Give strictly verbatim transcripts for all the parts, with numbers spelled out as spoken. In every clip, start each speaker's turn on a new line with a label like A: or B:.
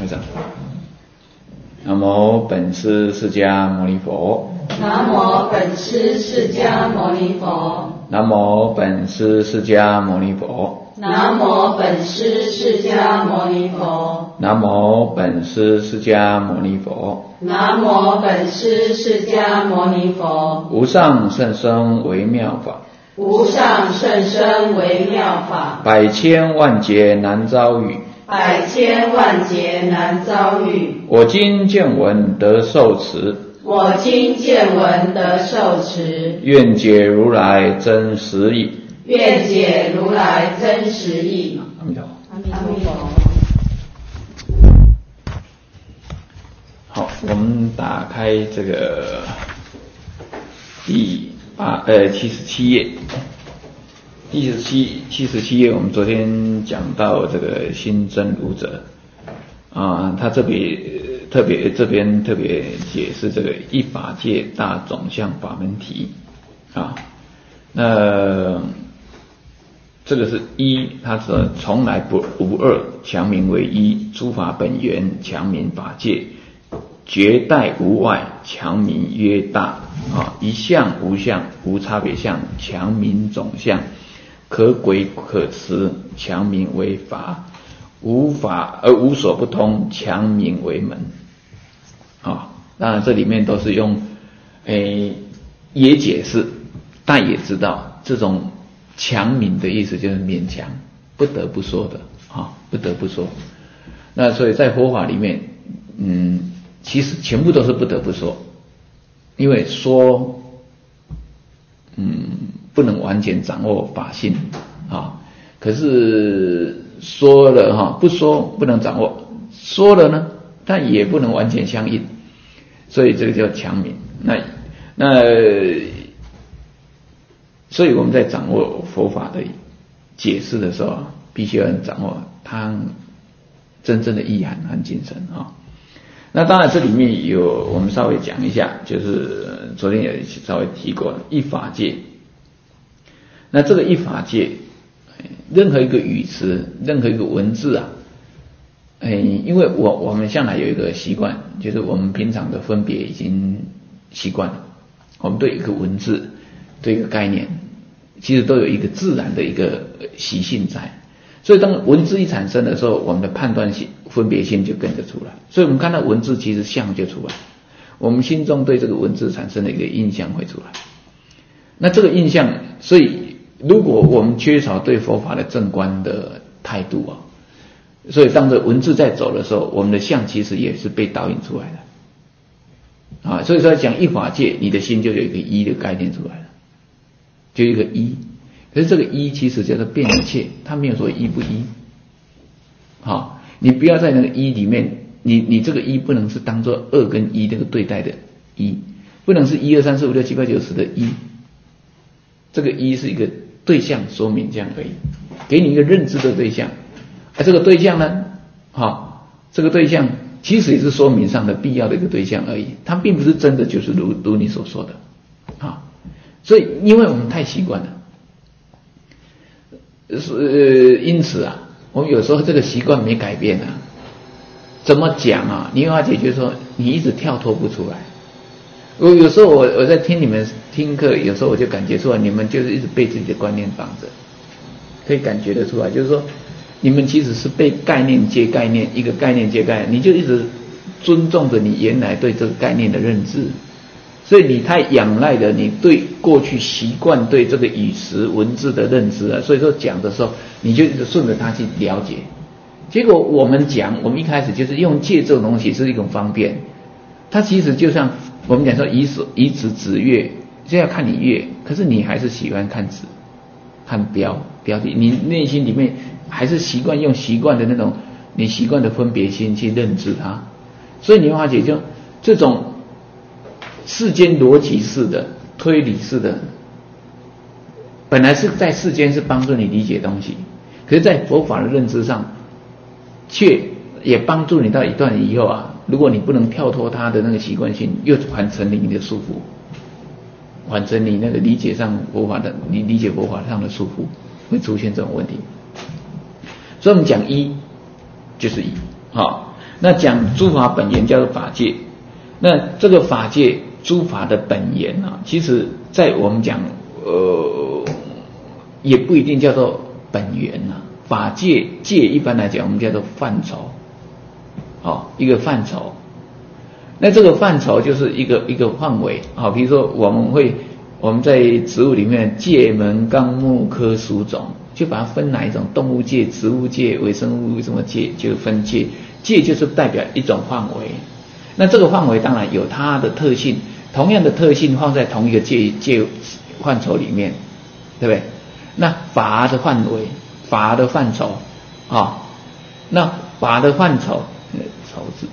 A: 开始。南无本师释迦牟尼佛。
B: 南无本师释迦牟尼佛。
A: 南无本师释迦牟尼佛。
B: 南无本师释迦牟尼佛。
A: 南无本师释迦牟尼佛。
B: 南无本师释迦牟尼佛。
A: 无上甚深微妙法。
B: 无上甚深微妙法。
A: 百千万劫难遭遇。
B: 百千万劫难遭遇。
A: 我今见闻得受持。
B: 我今见闻得受持。
A: 愿解如来真实义。
B: 愿解如来真实义。
A: 阿弥陀佛。
B: 阿弥陀佛。
A: 好，我们打开这个第八呃七十七页。第十七七十七页，我们昨天讲到这个心真如者啊，他这边特别这边特别解释这个一法界大总相法门题啊。那这个是一，他说从来不无二，强名为一；诸法本源，强名法界；绝代无外，强名曰大啊；一相无相，无差别相，强名总相。可轨可持，强名为法；无法而无所不通，强名为门。啊，当然这里面都是用，诶，也解释，但也知道这种强名的意思就是勉强，不得不说的啊，不得不说。那所以在佛法里面，嗯，其实全部都是不得不说，因为说，嗯。不能完全掌握法性啊，可是说了哈，不说不能掌握，说了呢，但也不能完全相应，所以这个叫强名。那那所以我们在掌握佛法的解释的时候啊，必须要掌握它真正的意涵和精神啊。那当然这里面有我们稍微讲一下，就是昨天也稍微提过了一法界。那这个一法界，任何一个语词，任何一个文字啊，哎，因为我我们向来有一个习惯，就是我们平常的分别已经习惯了，我们对一个文字，对一个概念，其实都有一个自然的一个习性在，所以当文字一产生的时候，我们的判断性、分别性就跟着出来，所以我们看到文字其实相就出来，我们心中对这个文字产生的一个印象会出来，那这个印象，所以。如果我们缺少对佛法的正观的态度啊，所以当着文字在走的时候，我们的相其实也是被导引出来的啊。所以说讲一法界，你的心就有一个一的概念出来了，就一个一。可是这个一其实叫做遍一切，它没有说一不一。好，你不要在那个一里面，你你这个一不能是当做二跟一那个对待的一，不能是一二三四五六七八九十的一。这个一是一个对象说明这样而已，给你一个认知的对象，而这个对象呢，好，这个对象其实也是说明上的必要的一个对象而已，它并不是真的就是如如你所说的，啊，所以因为我们太习惯了，呃，因此啊，我们有时候这个习惯没改变啊，怎么讲啊？你有法解决说你一直跳脱不出来。我有时候我我在听你们听课，有时候我就感觉出来，你们就是一直被自己的观念绑着，可以感觉得出来，就是说你们其实是被概念接概念，一个概念接概念，你就一直尊重着你原来对这个概念的认知，所以你太仰赖了你对过去习惯对这个语词文字的认知啊，所以说讲的时候你就一直顺着它去了解，结果我们讲，我们一开始就是用借这种东西是一种方便，它其实就像。我们讲说以指以指指月，就要看你月，可是你还是喜欢看指，看标标的，你内心里面还是习惯用习惯的那种你习惯的分别心去认知它，所以你会发觉就这种世间逻辑式的推理式的，本来是在世间是帮助你理解东西，可是在佛法的认知上，却也帮助你到一段以后啊。如果你不能跳脱它的那个习惯性，又反成你的束缚，反成你那个理解上佛法的，你理解佛法上的束缚，会出现这种问题。所以我们讲一就是一，好， 那讲诸法本源叫做法界，那这个法界诸法的本源啊，其实在我们讲呃也不一定叫做本源啊，法界界一般来讲我们叫做范畴，哦，一个范畴。那这个范畴就是一个一个范围，好，比如说我们会我们在植物里面界门纲目科属种，就把它分哪一种动物界、植物界、微生物什么界，就分界。界就是代表一种范围，那这个范围当然有它的特性，同样的特性放在同一个界界范畴里面，对不对？那法的范围、法的范畴啊、哦，那法的范畴，畴字，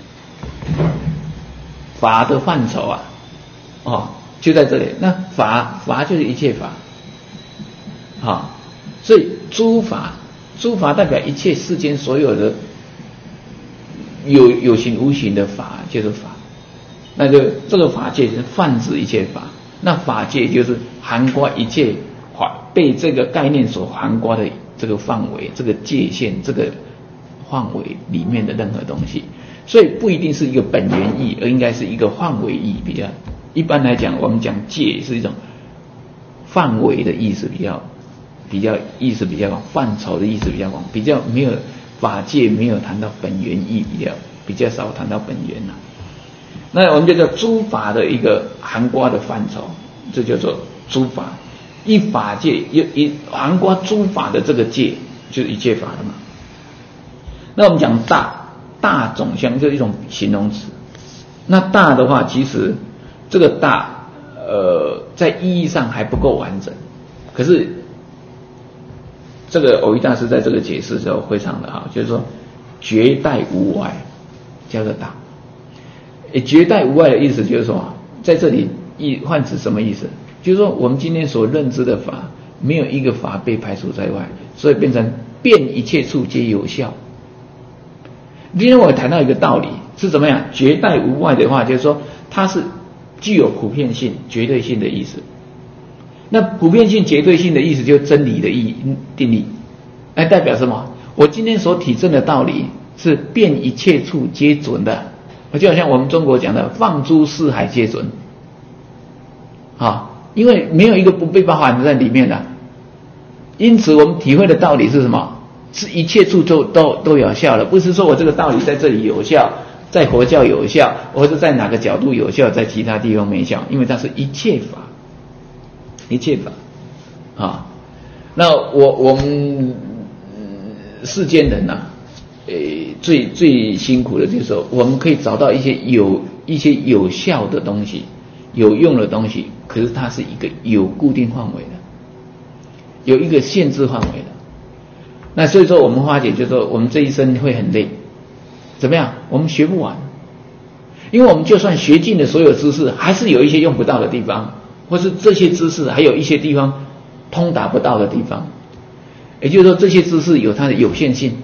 A: 法的范畴啊，哦，就在这里。那法法就是一切法，啊、哦，所以诸法，诸法代表一切世间所有的。有有形无形的法就是法，那就这个法界是泛指一切法，那法界就是涵盖一切法，被这个概念所涵盖的这个范围、这个界限、这个范围里面的任何东西，所以不一定是一个本源义，而应该是一个范围义比较。一般来讲，我们讲界是一种范围的意思比较比较意思比较广，范畴的意思比较广，比较没有。法界没有谈到本源义，比较比较少谈到本源呐、啊。那我们就叫诸法的一个涵盖的范畴，这叫做诸法。一法界有一涵盖诸法的这个界，就是一切法了嘛。那我们讲大，大总相就是一种形容词。那大的话，其实这个大，呃，在意义上还不够完整，可是。这个藕益大师在这个解释的时候非常的好，就是说绝代无外叫做大。诶，绝代无外的意思就是说，在这里意泛指什么意思？就是说我们今天所认知的法，没有一个法被排除在外，所以变成遍一切处皆有效。今天我谈到一个道理是怎么样？绝代无外的话，就是说它是具有普遍性、绝对性的意思。那普遍性、绝对性的意思就是真理的意义定义，哎，代表什么？我今天所体证的道理是遍一切处皆准的，就好像我们中国讲的放诸四海皆准，啊，因为没有一个不被包含在里面的，因此我们体会的道理是什么？是一切处都都都有效的，不是说我这个道理在这里有效，在佛教有效，或者在哪个角度有效，在其他地方没效，因为它是一切法。一切法啊，那我我们世间人呐、啊，诶，最最辛苦的就是说，我们可以找到一些有一些有效的东西，有用的东西，可是它是一个有固定范围的，有一个限制范围的。那所以说，我们化解就是说，我们这一生会很累，怎么样？我们学不完，因为我们就算学尽了所有知识，还是有一些用不到的地方。或是这些知识还有一些地方通达不到的地方，也就是说这些知识有它的有限性，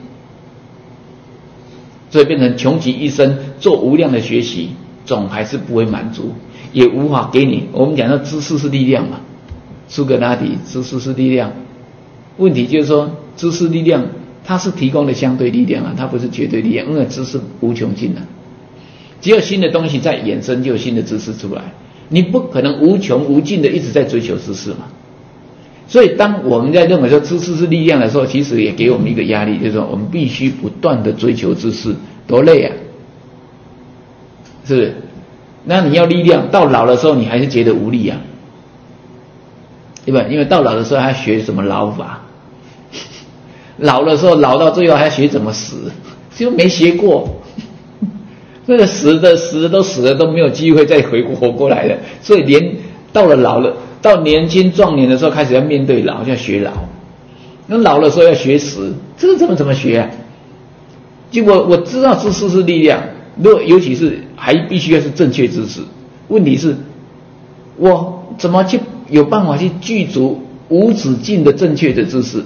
A: 所以变成穷极一生做无量的学习，总还是不会满足，也无法给你。我们讲到知识是力量嘛，苏格拉底，知识是力量。问题就是说，知识力量它是提供的相对力量啊，它不是绝对力量，因为知识无穷尽啊，只有新的东西在衍生，就有新的知识出来。你不可能无穷无尽的一直在追求知识嘛，所以当我们在认为说知识是力量的时候，其实也给我们一个压力，就是说我们必须不断的追求知识，多累啊，是不是？那你要力量，到老的时候你还是觉得无力啊，对吧？因为到老的时候还要学什么老法，老的时候老到最后还要学怎么死，就没学过。那个死的死的都死了，都没有机会再回活过来了，所以连到了老了，到年轻壮年的时候开始要面对老，要学老。那老的时候要学死，这个怎么怎么学啊？结果我知道知识是力量，如果尤其是还必须要是正确知识，问题是，我怎么去有办法去具足无止境的正确的知识？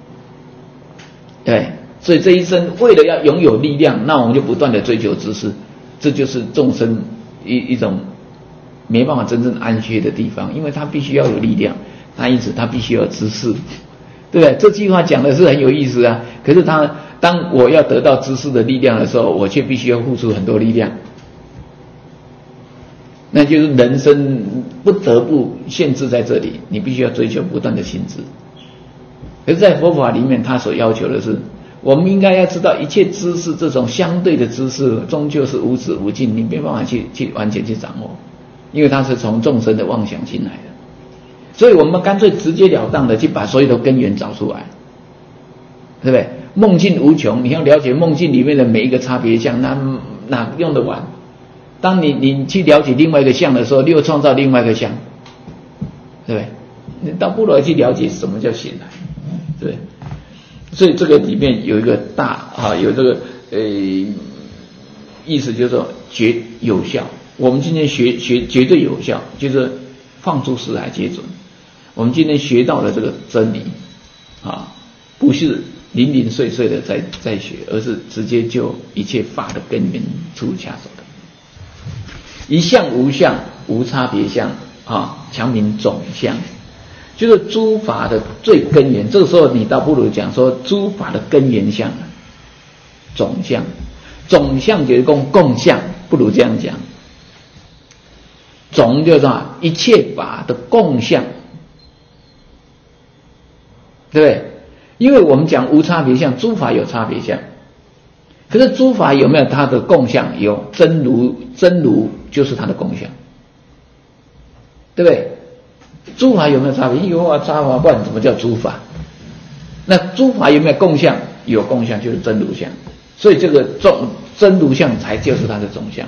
A: 对，所以这一生为了要拥有力量，那我们就不断的追求知识。这就是众生一一种没办法真正安歇的地方，因为他必须要有力量，他因此他必须要有知识，对不对？这句话讲的是很有意思啊，可是他当我要得到知识的力量的时候，我却必须要付出很多力量，那就是人生不得不限制在这里，你必须要追求不断的心智。可是在佛法里面，他所要求的是，我们应该要知道一切知识，这种相对的知识终究是无止无尽，你没办法去去完全去掌握，因为它是从众生的妄想进来的。所以我们干脆直截了当的去把所有的根源找出来，对不对？梦境无穷，你要了解梦境里面的每一个差别相，那哪用得完？当你你去了解另外一个相的时候，又创造另外一个相，对不对？你倒不如去了解什么叫醒来，对。所以这个里面有一个大啊，有这个呃意思，就是说绝有效。我们今天学学绝对有效，就是放诸四海皆准。我们今天学到了这个真理啊，不是零零碎碎的在在学，而是直接就一切法的根源处下手的。一相无相，无差别相啊，强名总相。就是诸法的最根源，这个时候你倒不如讲说诸法的根源相，总相，总相就是共共相，不如这样讲。总就是说一切法的共相，对不对？因为我们讲无差别相，诸法有差别相，可是诸法有没有它的共相？有，真如，真如就是它的共相，对不对？诸法有没有差别？有啊，差法，不然怎么叫诸法？那诸法有没有共相？有共相，就是真如相。所以这个总真如相才就是它的总相。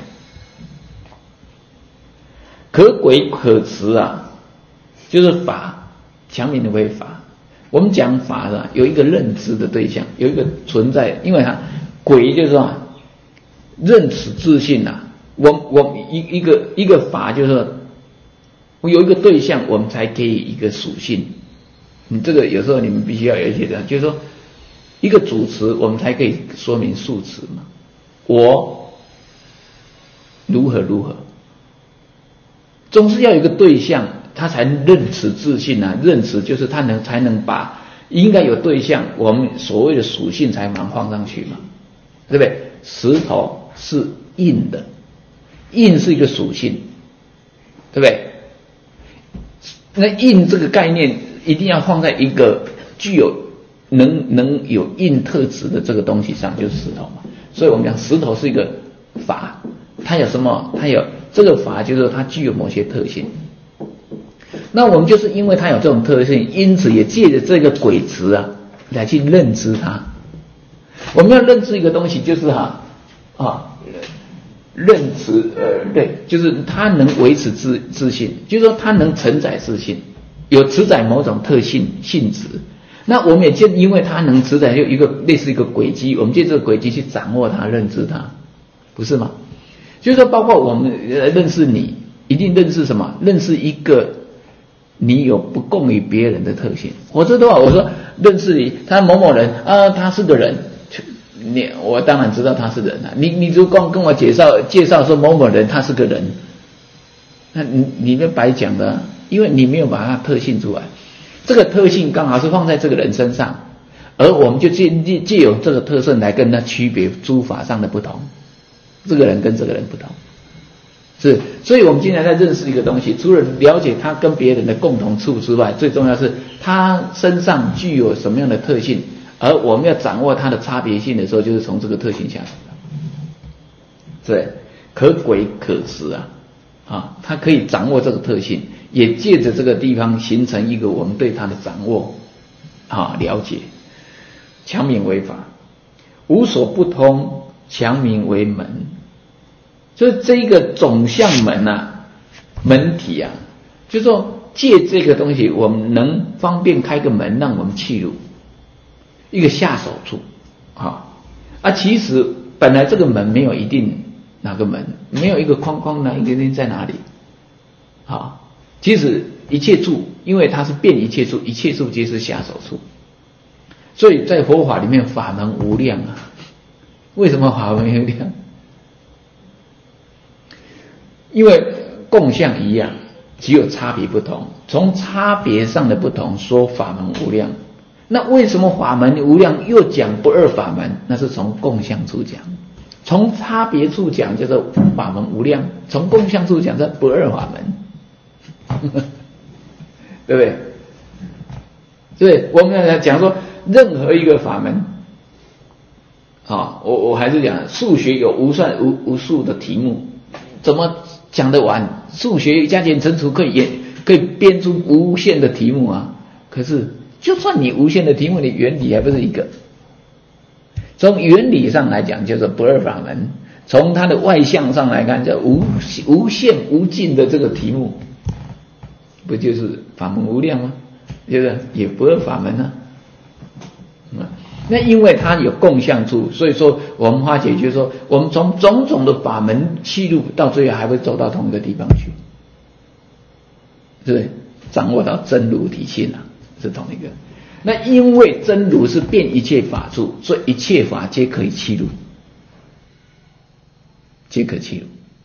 A: 可轨可持啊，就是法，强名为法。我们讲法啊，有一个认知的对象，有一个存在，因为它轨就是说认识自信啊。我我一一个一个法就是说。我有一个对象，我们才给予一个属性。你这个有时候你们必须要有一些的，就是说一个主词，我们才可以说明数词嘛。我如何如何，总是要有一个对象，他才认识自信啊。认识就是他能才能把应该有对象，我们所谓的属性才能放上去嘛，对不对？石头是硬的，硬是一个属性，对不对？那硬这个概念一定要放在一个具有能能有硬特质的这个东西上，就是石头嘛。所以我们讲石头是一个法，它有什么？它有这个法，就是它具有某些特性。那我们就是因为它有这种特性，因此也借着这个轨词啊来去认知它。我们要认知一个东西，就是哈 啊, 啊认知呃对，就是它能维持自自信，就是说它能承载自信，有承载某种特性性质。那我们也就因为它能承载，就一个类似一个轨迹，我们借这个轨迹去掌握它、认知它，不是吗？就是说，包括我们认识你，一定认识什么？认识一个你有不共于别人的特性。我这的话，我说认识你，他某某人啊，他是个人。你我当然知道他是人啊，你你就光跟我介绍介绍说某某人他是个人，那你你们白讲的，因为你没有把它特性出来，这个特性刚好是放在这个人身上，而我们就借借借由这个特性来跟他区别诸法上的不同，这个人跟这个人不同，是，所以我们今天在认识一个东西，除了了解他跟别人的共同处之外，最重要是他身上具有什么样的特性。而我们要掌握它的差别性的时候，就是从这个特性下手的，对，可轨可持啊，啊，它可以掌握这个特性，也借着这个地方形成一个我们对它的掌握啊了解。强名为法，无所不通，强名为门，所以这个总相门啊，门体啊，就是说借这个东西，我们能方便开个门，让我们契入。一个下手处，啊，啊，其实本来这个门没有一定哪个门，没有一个框框呢，一个人在哪里，啊，其实一切处，因为它是遍一切处，一切处皆是下手处，所以在佛法里面法门无量啊。为什么法门无量？因为共相一样，只有差别不同，从差别上的不同说法门无量。 那为什么法门无量又讲不二法门？那是从共相处讲，从差别处讲叫做法门无量，从共相处讲叫不二法门，对不对？对，我们来讲说任何一个法门，啊，我我还是讲数学有无算无无数的题目，怎么讲得完？数学加减乘除可以也可以编出无限的题目啊，可是。就算你无限的题目，你原理还不是一个。从原理上来讲，叫做不二法门；从它的外相上来看，叫无无限无尽的这个题目，不就是法门无量吗？就是也不二法门啊。嗯，那因为它有共相处，所以说我们化解就是说，我们从种种的法门切入，到最后还会走到同一个地方去，对不对？掌握到真如体性啊。是同一个，那因为真如是遍一切法处，所以一切法皆可以契入，皆可契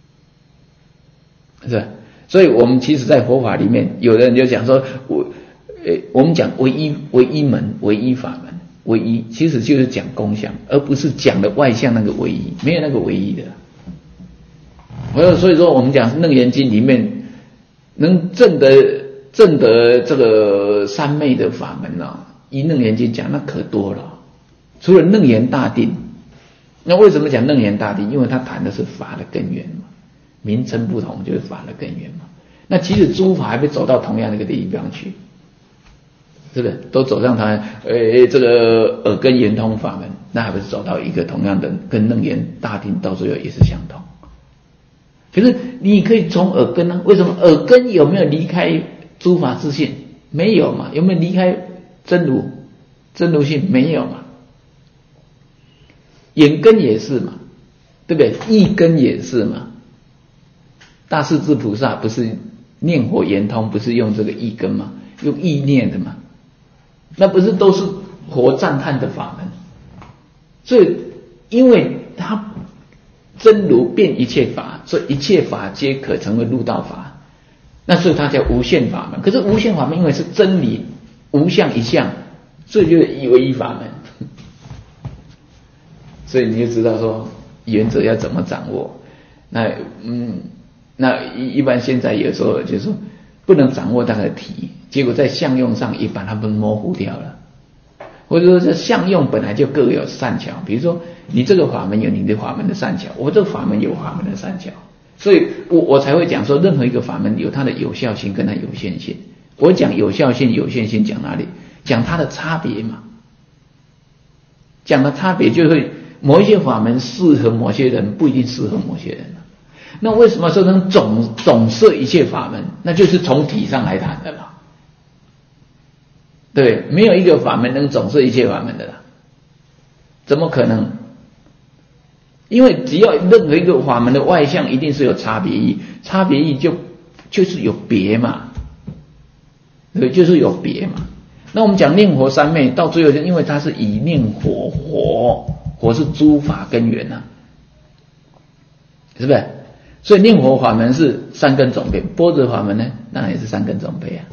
A: 入，是吧？所以我们其实在佛法里面，有的人就讲说，我，呃，我们讲唯一唯一门、唯一法门、唯一，其实就是讲空相，而不是讲的外相那个唯一，没有那个唯一的。所以说，我们讲《楞严经》里面能证得。证得这个三昧的法门啊，以楞严经讲那可多了。除了楞严大定，那为什么讲楞严大定？因为它谈的是法的根源嘛，名称不同就是法的根源嘛。那其实诸法还没走到同样的一个地方去，是不是？都走上它呃这个耳根圆通法门，那还不是走到一个同样的，跟楞严大定到最后也是相同。可是你可以从耳根呢、啊？为什么耳根有没有离开？诸法自性没有嘛？有没有离开真如？真如性没有嘛？眼根也是嘛，对不对？意根也是嘛。大势至菩萨不是念火圆通，不是用这个意根嘛？用意念的嘛？那不是都是火赞叹的法门？所以，因为它真如遍一切法，所以一切法皆可成为入道法。那所以它叫无限法门，可是无限法门因为是真理无相一相，所以就是唯一法门。所以你就知道说原则要怎么掌握。那嗯，那一一般现在有时候就是说不能掌握它的题，结果在相用上也把它们模糊掉了。或者说这相用本来就各有善巧，比如说你这个法门有你的法门的善巧，我这个法门有法门的善巧。所以我我才会讲说，任何一个法门有它的有效性跟它有限性。我讲有效性、有限性，讲哪里？讲它的差别嘛。讲的差别就会某一些法门适合某些人，不一定适合某些人。那为什么说能总总摄一切法门？那就是从体上来谈的啦。对，没有一个法门能总摄一切法门的啦，怎么可能？因为只要任何一个法门的外相一定是有差别意，差别意就就是有别嘛，对，就是有别嘛。那我们讲念佛三昧，到最后就因为它是以念火，火火是诸法根源啊，是不是？所以念佛法门是三根总备，般若法门呢，当然也是三根总备啊，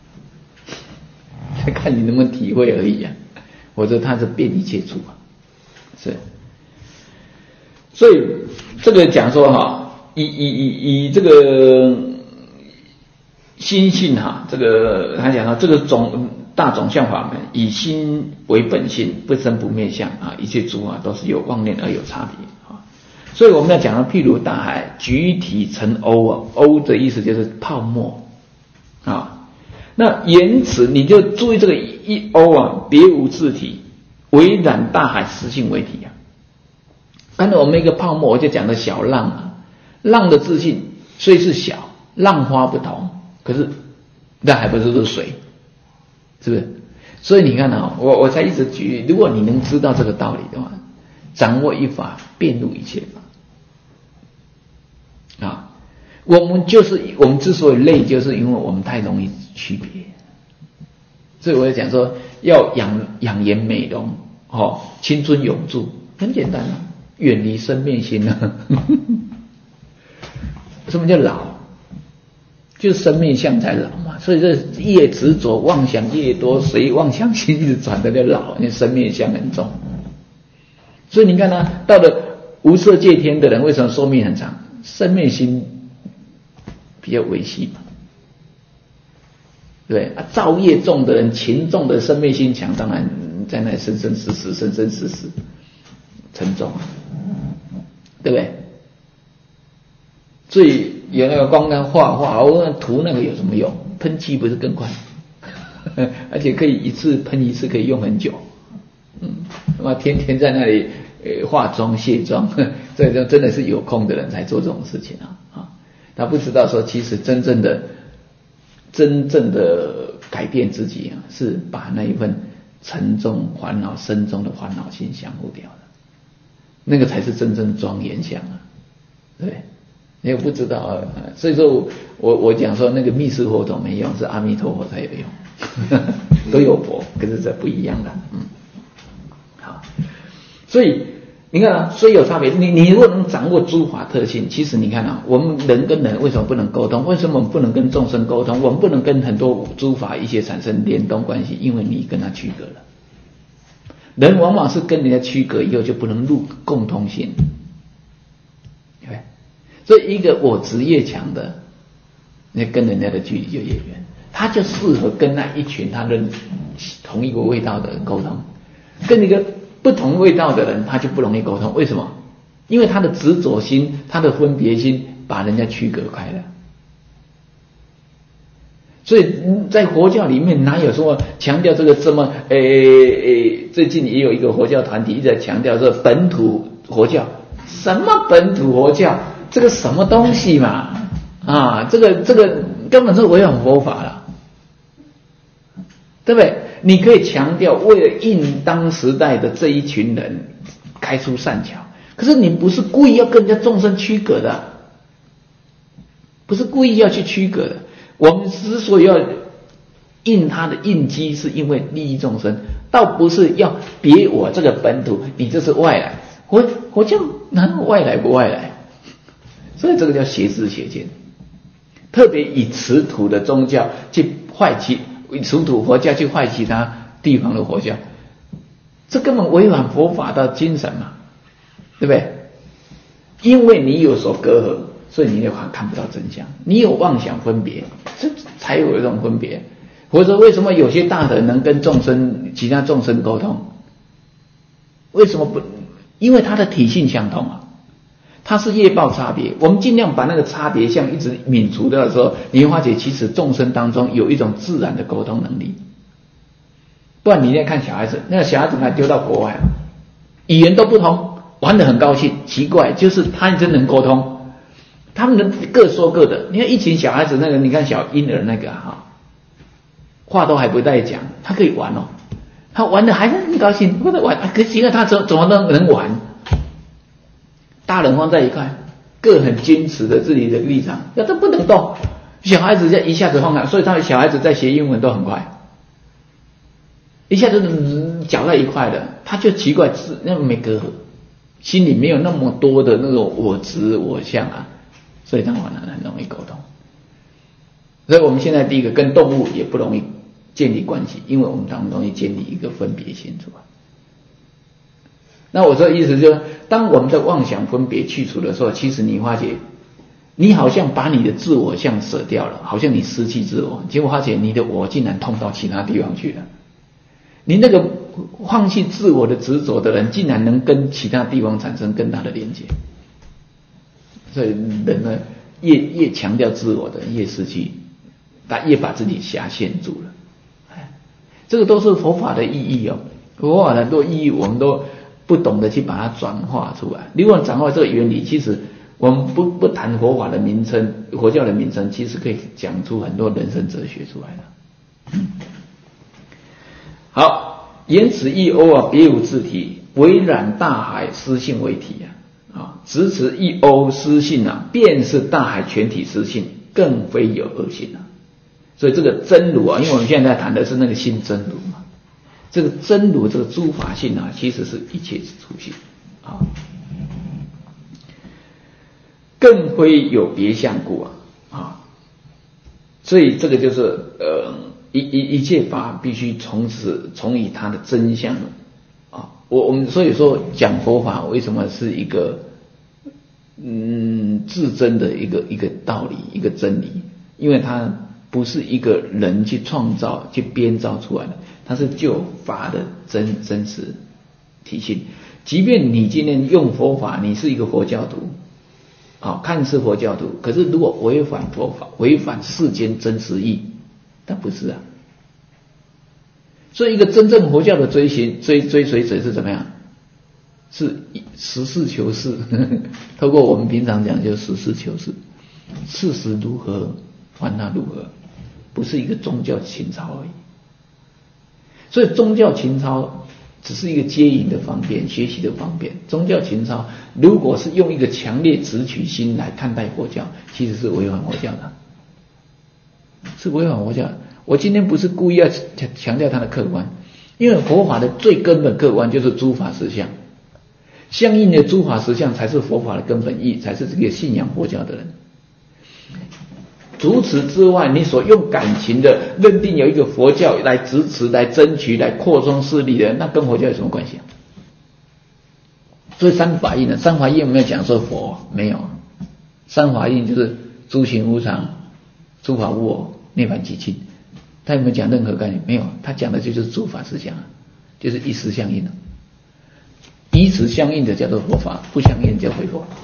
A: 看你能不能体会而已啊。或者它是遍一切处啊，是。所以这个讲说哈，以以以以这个心性哈，这个他讲到这个总大总相法门，以心为本性，不生不灭相啊，一切诸法都是有妄念而有差别啊。所以我们要讲到，譬如大海举体成瓯啊，瓯的意思就是泡沫啊。那言此你就注意这个一瓯啊，别无自体，唯染大海实性为体啊。刚才我们一个泡沫，我就讲的小浪啊，浪的自性虽是小，浪花不同，可是那还不是是水，是不是？所以你看啊，我我才一直举，如果你能知道这个道理的话，掌握一法，遍入一切法啊。我们就是我们之所以累，就是因为我们太容易区别。所以我就讲说，要养养颜美容，哦，青春永驻，很简单啊。远离生灭心啊！什么叫老？ 就是生灭相在老嘛，所以这越执着妄想越多，谁妄想心一直转的就老，因为生灭相很重。所以你看呢，到了无色界天的人，为什么寿命很长？生灭心比较维系嘛，对啊，造业重的人，情重的生灭心强，当然在那里生生死死，生生死死，沉重啊，对不对？所以有那个光干画画，我涂那个有什么用？喷漆不是更快，而且可以一次喷一次，可以用很久。嗯，那么天天在那里呃化妆卸妆，这就真的是有空的人才做这种事情啊啊！他不知道说，其实真正的真正的改变自己啊，是把那一份沉重烦恼、深重的烦恼心降服掉了，那个才是真正的庄严相啊，对。你也不知道啊，所以说我我讲说那个密室活动没用，是阿弥陀佛才有用，都有佛，可是这不一样的，嗯，好，所以你看啊，虽有差别，你你如果能掌握诸法特性，其实你看啊，我们人跟人为什么不能沟通？为什么我们不能跟众生沟通？我们不能跟很多诸法一些产生联动关系？因为你跟他区隔了，人往往是跟人家区隔以后就不能入共通性，对不对？所以一个我执越强的，那跟人家的距离就越远，他就适合跟那一群他认同一个味道的人沟通，跟一个不同味道的人他就不容易沟通。为什么？因为他的执着心，他的分别心把人家区隔开了。所以在佛教里面哪有说强调这个这么诶诶？最近也有一个佛教团体一直在强调这本土佛教，什么本土佛教？这个什么东西嘛？啊，这个这个根本是违反佛法了，对不对？你可以强调为了应当时代的这一群人开出善巧，可是你不是故意要跟人家众生区隔的，不是故意要去区隔的。我们之所以要应他的应机，是因为利益众生，倒不是要别我这个本土，你这是外来。我我就哪外来不外来？所以这个叫邪知邪见，特别以此土的宗教去坏其以此土佛教去坏其他地方的佛教，这根本违反佛法的精神嘛，对不对？因为你有所隔阂，所以你就看不到真相，你有妄想分别，这才有一种分别。或者为什么有些大德能跟众生其他众生沟通？为什么不？因为他的体性相同啊。它是业报差别，我们尽量把那个差别相一直泯除掉的时候，你会发觉其实众生当中有一种自然的沟通能力。不然你在看小孩子，那个小孩子还丢到国外，语言都不同，玩得很高兴，奇怪，就是他真能沟通，他们能各说各的。你看一群小孩子，那个你看小婴儿那个哈，话都还不带讲，他可以玩哦，他玩得还是很高兴，不能玩，可是因为他怎怎么能能玩？大人放在一块，各很坚持的自己的立场，那都不能动。小孩子一下子放开，所以他们小孩子在学英文都很快，一下子搅在一块的，他就奇怪，那没隔阂，心里没有那么多的那种我执我相啊，所以他们很容易沟通。所以我们现在第一个跟动物也不容易建立关系，因为我们当中容易建立一个分别心出来。那我说的意思就是，当我们的妄想分别去除的时候，其实你发觉，你好像把你的自我相舍掉了，好像你失去自我，结果发觉你的我竟然通到其他地方去了。你那个放弃自我的执着的人，竟然能跟其他地方产生更大的连接。所以人呢，越越强调自我的，越失去，他越把自己辖限住了。哎，这个都是佛法的意义哦。佛法很多意义，我们都不懂得去把它转化出来。如果掌握这个原理，其实我们不不谈佛法的名称，佛教的名称，其实可以讲出很多人生哲学出来的。嗯、好，言此一欧啊，别无自体，唯染大海失性为体啊。啊，只此一欧失性啊，便是大海全体失性，更非有二性啊。所以这个真如啊，因为我们现在谈的是那个心真如嘛。这个真如这个诸法性啊，其实是一切之初性啊，更非有别相故啊啊。 所以这个就是呃一一一切法必须从此从以它的真相啊。我我们所以说讲佛法为什么是一个嗯至真的一个一个道理一个真理，因为它不是一个人去创造去编造出来的，它是就法的真真实体性。即便你今天用佛法，你是一个佛教徒，啊，看似佛教徒，可是如果违反佛法，违反世间真实义，但不是啊。所以一个真正佛教的追寻追追随者是怎么样？是实事求是，透过我们平常讲就实事求是，事实如何，还它如何，不是一个宗教情操而已。所以宗教情操只是一个接引的方便，学习的方便。宗教情操如果是用一个强烈执取心来看待佛教，其实是违反佛教的，是违反佛教的。我今天不是故意要强调它的客观，因为佛法的最根本客观就是诸法实相，相应的诸法实相才是佛法的根本意，才是这个信仰佛教的人。除此之外，你所用感情的认定有一个佛教来支持、来争取、来扩充势力的，那跟佛教有什么关系啊？所以三法印呢？三法印有没有讲说佛？没有。三法印就是诸行无常、诸法无我、涅槃寂静。他有没有讲任何概念？没有。他讲的就是诸法实相，就是一时相应的。以此相应的叫做佛法，不相应的叫非佛。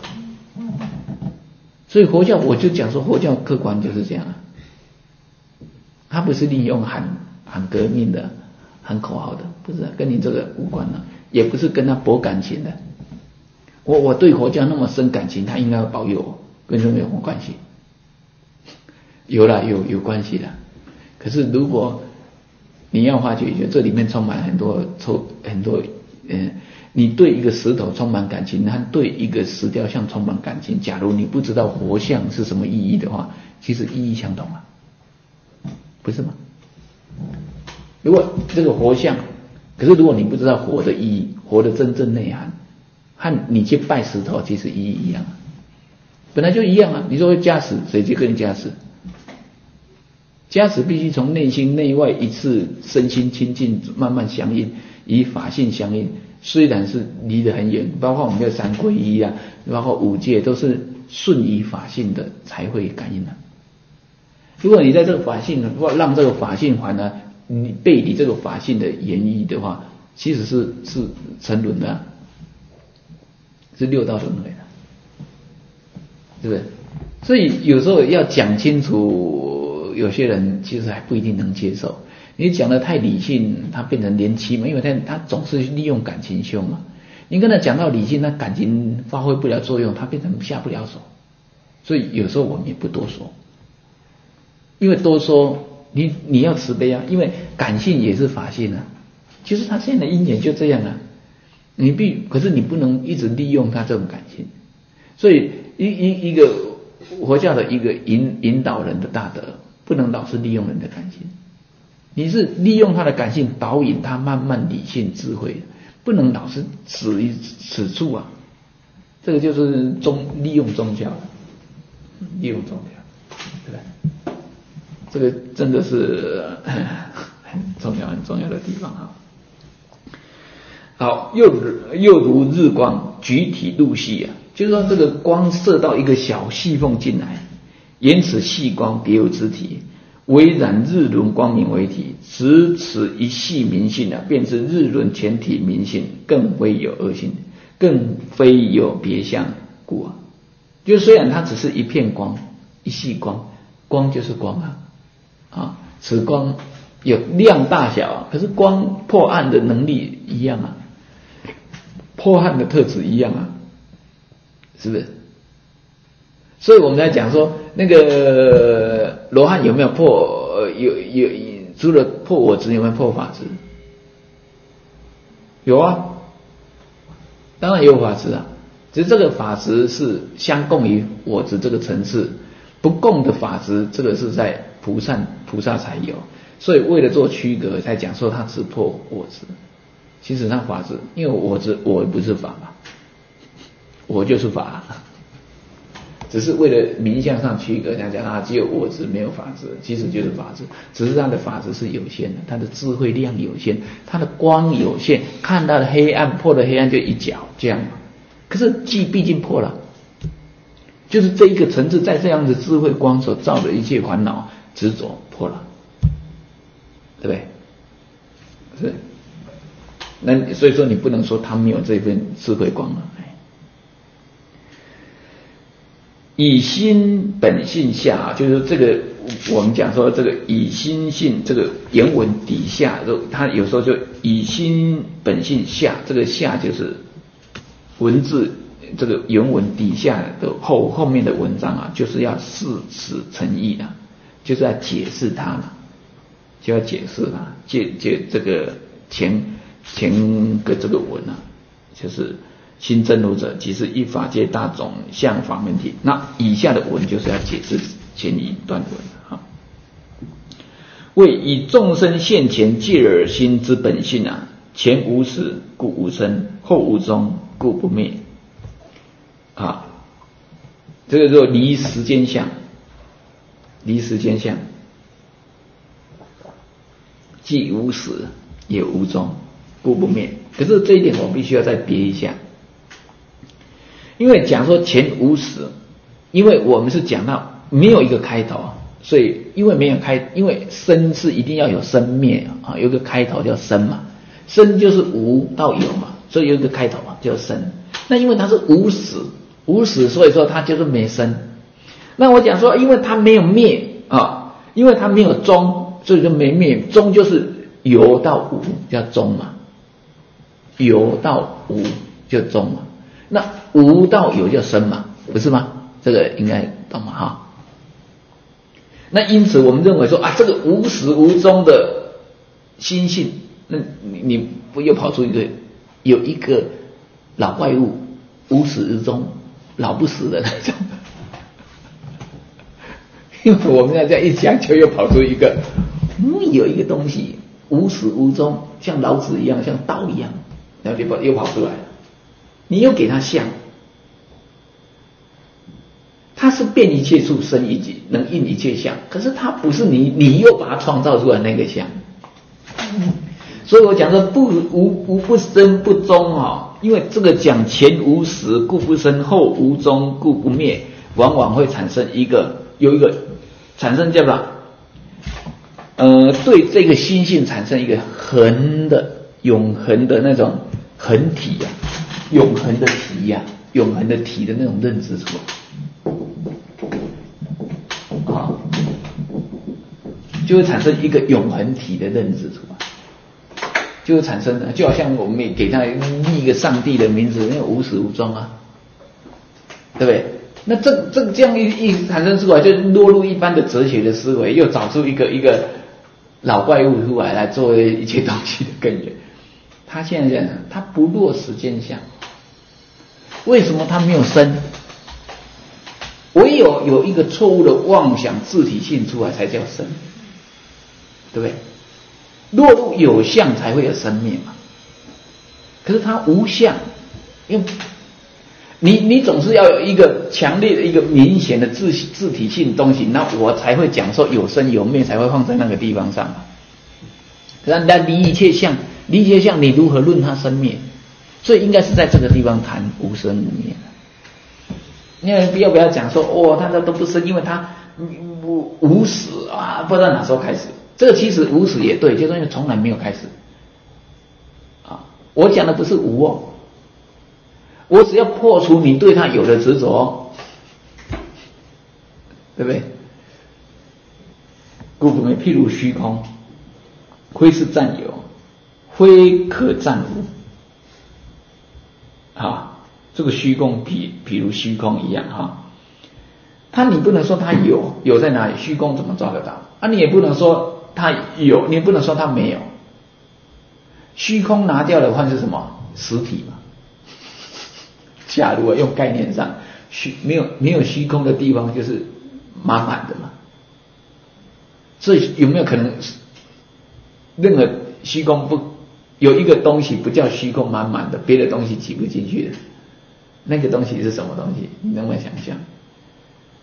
A: 所以佛教我就讲说，佛教客观就是这样啊，他不是利用喊喊革命的、喊口号的，不是、啊、跟你这个无关了、啊，也不是跟他博感情的。我我对佛教那么深感情，他应该要保佑我，跟这没有什么关系？有啦，有有关系的。可是如果你要发觉，这里面充满很多抽很多嗯。你对一个石头充满感情，和对一个石雕像充满感情，假如你不知道佛像是什么意义的话，其实意义相同啊，不是吗？如果这个佛像，可是如果你不知道佛的意义，佛的真正内涵，和你去拜石头其实意义一样啊，本来就一样啊。你说加持，谁去跟你加持？加持必须从内心内外一次身心清净，慢慢相应，以法性相应。虽然是离得很远，包括我们的三皈依啊，包括五戒，都是顺于法性的才会感应的、啊。如果你在这个法性，如果让这个法性反而你背离这个法性的言义的话，其实是是沉沦的、啊，是六道轮回的，对不对？所以有时候要讲清楚，有些人其实还不一定能接受。你讲的太理性，他变成连欺嘛，因为他他总是利用感情修嘛。你跟他讲到理性，他感情发挥不了作用，他变成下不了手。所以有时候我们也不多说，因为多说你你要慈悲啊，因为感性也是法性啊。其实他现在的因缘就这样啊，你必可是你不能一直利用他这种感性。所以一一一个佛教的一个引引导人的大德，不能老是利用人的感性。你是利用他的感性导引他慢慢理性智慧，不能老是指一此处啊，这个就是宗利用宗教，利用宗教，对吧？这个真的是很重要很重要的地方啊。好，又又如日光，举体入细啊，就是说这个光射到一个小细缝进来，言此细光别有之体。唯染日轮光明为体，只此一细明性啊，便是日轮全体明性，更非有二性，更非有别相故啊。就虽然它只是一片光，一细光，光就是光啊，啊，此光有量大小啊，可是光破暗的能力一样啊，破暗的特质一样啊，是不是？所以我们在讲说，那个罗汉有没有破？呃，有有除了破我执，有没有破法执？有啊，当然也有法执啊。只是这个法执是相共于我执这个层次，不共的法执，这个是在菩萨菩萨才有。所以为了做区隔，才讲说他只破我执。其实他法执，因为我执我不是法嘛，我就是法。 只是为了名相上区隔，讲讲啊，只有我执没有法执，其实就是法执，只是它的法执是有限的，它的智慧量有限，它的光有限，看到的黑暗破的黑暗就一角这样嘛。可是既毕竟破了，就是这一个层次，在这样的智慧光所造的一切烦恼执着破了，对不对？是。那所以说你不能说他没有这份智慧光了。以心本性下，就是这个我们讲说这个以心性这个原文底下，它有时候就以心本性下，这个下就是文字这个原文底下的后后面的文章啊，就是要释此诚意的，就是要解释它了，就要解释它，解解这个前前个这个文啊，就是心真如者，即是一法界大种相法门体。那以下的文就是要解释前一段文啊。为以众生现前戒耳心之本性啊，前无始故无生，后无终故不灭啊。这个叫离时间相，离时间相，既无始也无终故不灭。可是这一点我必须要再别一下，因为讲说前无始，因为我们是讲到没有一个开头，所以因为没有开，因为生是一定要有生灭啊，有个开头叫生嘛，生就是无到有嘛，所以有一个开头嘛叫生。那因为它是无始，无始所以说它就是没生。那我讲说，因为它没有灭啊，因为它没有终，所以就没灭。终就是有到无叫终嘛，有到无就终嘛。那无到有叫生嘛，不是吗？这个应该懂嘛哈。那因此我们认为说啊，这个无始无终的心性，那你你不又跑出一个有一个老怪物，无始无终，老不死的那种。因为我们要这样一讲，就又跑出一个，嗯，有一个东西无始无终，像老子一样，像道一样，然后又跑又跑出来了。你又给他相，他是变一切处生一切，能应一切相，可是他不是你，你又把它创造出来那个相。所以我讲说不无无不生不终啊，因为这个讲前无始故不生，后无终故不灭，往往会产生一个有一个产生叫做呃对这个心性产生一个恒的永恒的那种恒体啊。永恒的体呀、啊，永恒的体的那种认知出来，啊，就会产生一个永恒体的认知出来，就会产生的，就好像我们给他立一个上帝的名字，那无始无终啊，对不对？那这这这样一一产生出来，就落入一般的哲学的思维，又找出一个一个老怪物出来，来作为一切东西的根源。他现在这样，他不落时间相。为什么他没有生？唯有有一个错误的妄想自体性出来才叫生，对不对？落入有相才会有生灭嘛。可是他无相，因为你你总是要有一个强烈的一个明显的自自体性东西，那我才会讲说有生有灭，才会放在那个地方上嘛。那那离一切相，离一切相，你如何论它生灭？所以应该是在这个地方谈无生无灭的。因为要不要讲说哦，他的都不生，因为他无无始啊，不知道哪时候开始。这个其实无始也对，就是因为从来没有开始啊。我讲的不是无哦，我只要破除你对他有的执着，对不对？故不灭，譬如虚空，非是占有，非可占无。啊，这个虚空比比如虚空一样哈，它你不能说它有，有在哪里？虚空怎么抓得到？啊，你也不能说它有，你也不能说它没有。虚空拿掉的话是什么？实体嘛。假如用概念上，虚没有没有虚空的地方就是满满的嘛。所以有没有可能，任何虚空不？有一个东西不叫虚空满满的，别的东西挤不进去的，那个东西是什么东西？你能不能想象？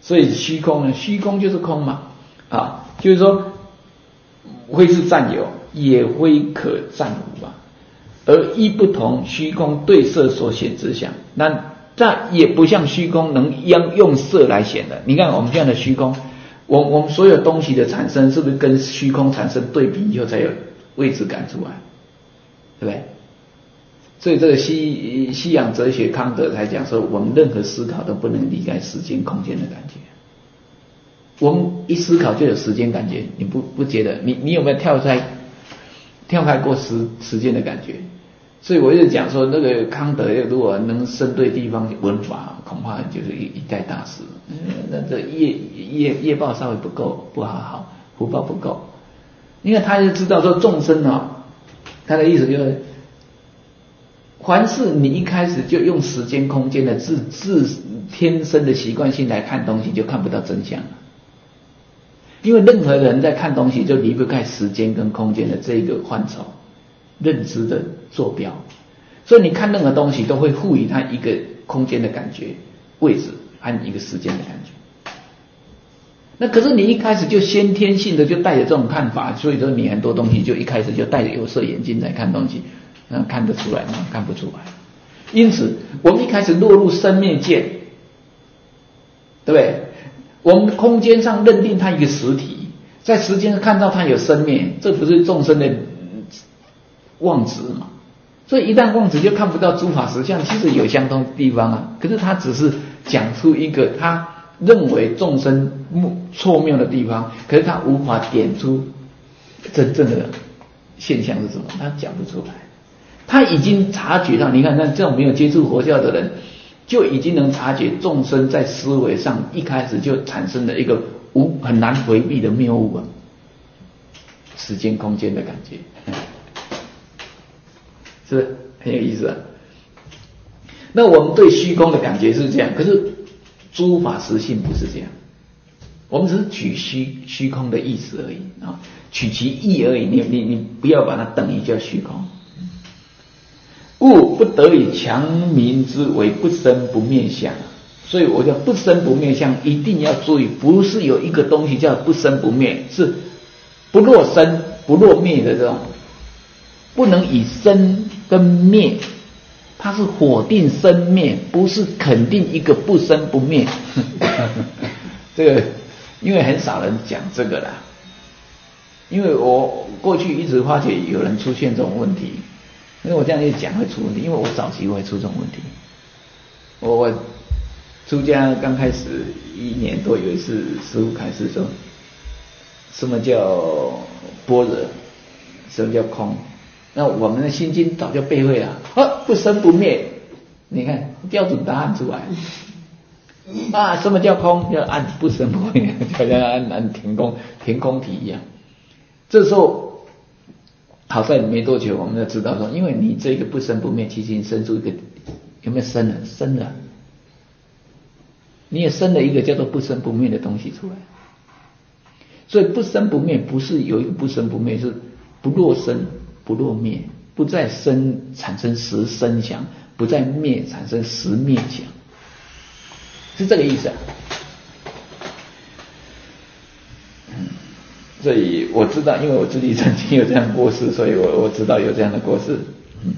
A: 所以虚空呢，虚空就是空嘛，啊，就是说非是占有，也非可占无啊。而一不同，虚空对色所显之相，那这也不像虚空能用用色来显的。你看我们这样的虚空，我我们所有东西的产生，是不是跟虚空产生对比以后才有位置感出来，对不对？所以这个西西洋哲学康德才讲说，我们任何思考都不能离开时间空间的感觉。我们一思考就有时间感觉，你不不觉得？你你有没有跳开跳开过时时间的感觉？所以我一直讲说，那个康德如果能生对地方文法，恐怕就是一一代大师。嗯，那这业业业报稍微不够，不好好，福报不够。因为他就知道说众生啊，他的意思就是，凡是你一开始就用时间空间的自自天生的习惯性来看东西，就看不到真相了。因为任何人在看东西，就离不开时间跟空间的这个范畴认知的坐标，所以你看任何东西都会赋予它一个空间的感觉、位置和一个时间的感觉。那可是你一开始就先天性的就带着这种看法，所以说你很多东西就一开始就戴着有色眼镜在看东西，那看得出来吗？看不出来。因此我们一开始落入生灭界，对不对？我们空间上认定它一个实体，在时间上看到它有生灭，这不是众生的妄执嘛？所以一旦妄执就看不到诸法实相，其实有相同的地方啊。可是他只是讲出一个他认为众生错谬的地方，可是他无法点出真正的现象是什么，他讲不出来。他已经察觉到，你看那这种没有接触佛教的人，就已经能察觉众生在思维上一开始就产生了一个无很难回避的谬误啊，时间空间的感觉。是不是很有意思啊？那我们对虚空的感觉是这样，可是诸法实性不是这样，我们只是取虚虚空的意思而已啊，取其意而已。你你你不要把它等于叫虚空。故不得以强名之为不生不灭相。所以我叫不生不灭相，一定要注意，不是有一个东西叫不生不灭，是不落生不落灭的这种。不能以生跟灭，它是否定生灭，不是肯定一个不生不灭。这个因为很少人讲这个啦，因为我过去一直发觉有人出现这种问题，因为我这样一讲会出问题，因为我早期会出这种问题。我我出家刚开始一年多，有一次师父开示说，什么叫般若，什么叫空。那我们的心经早就背会了，啊，不生不灭，你看标准答案出来啊，什么叫空？要按不生不灭，就像按按填空填空题一样。这时候好在没多久，我们就知道说，因为你这个不生不灭，其实你生出一个有没有生了？生了，你也生了一个叫做不生不灭的东西出来。所以不生不灭不是有一个不生不灭，是不落生不落灭，不再生产生实生想，不再灭产生实灭想，是这个意思啊。嗯，所以我知道，因为我自己曾经有这样过世，所以我我知道有这样的过世。嗯，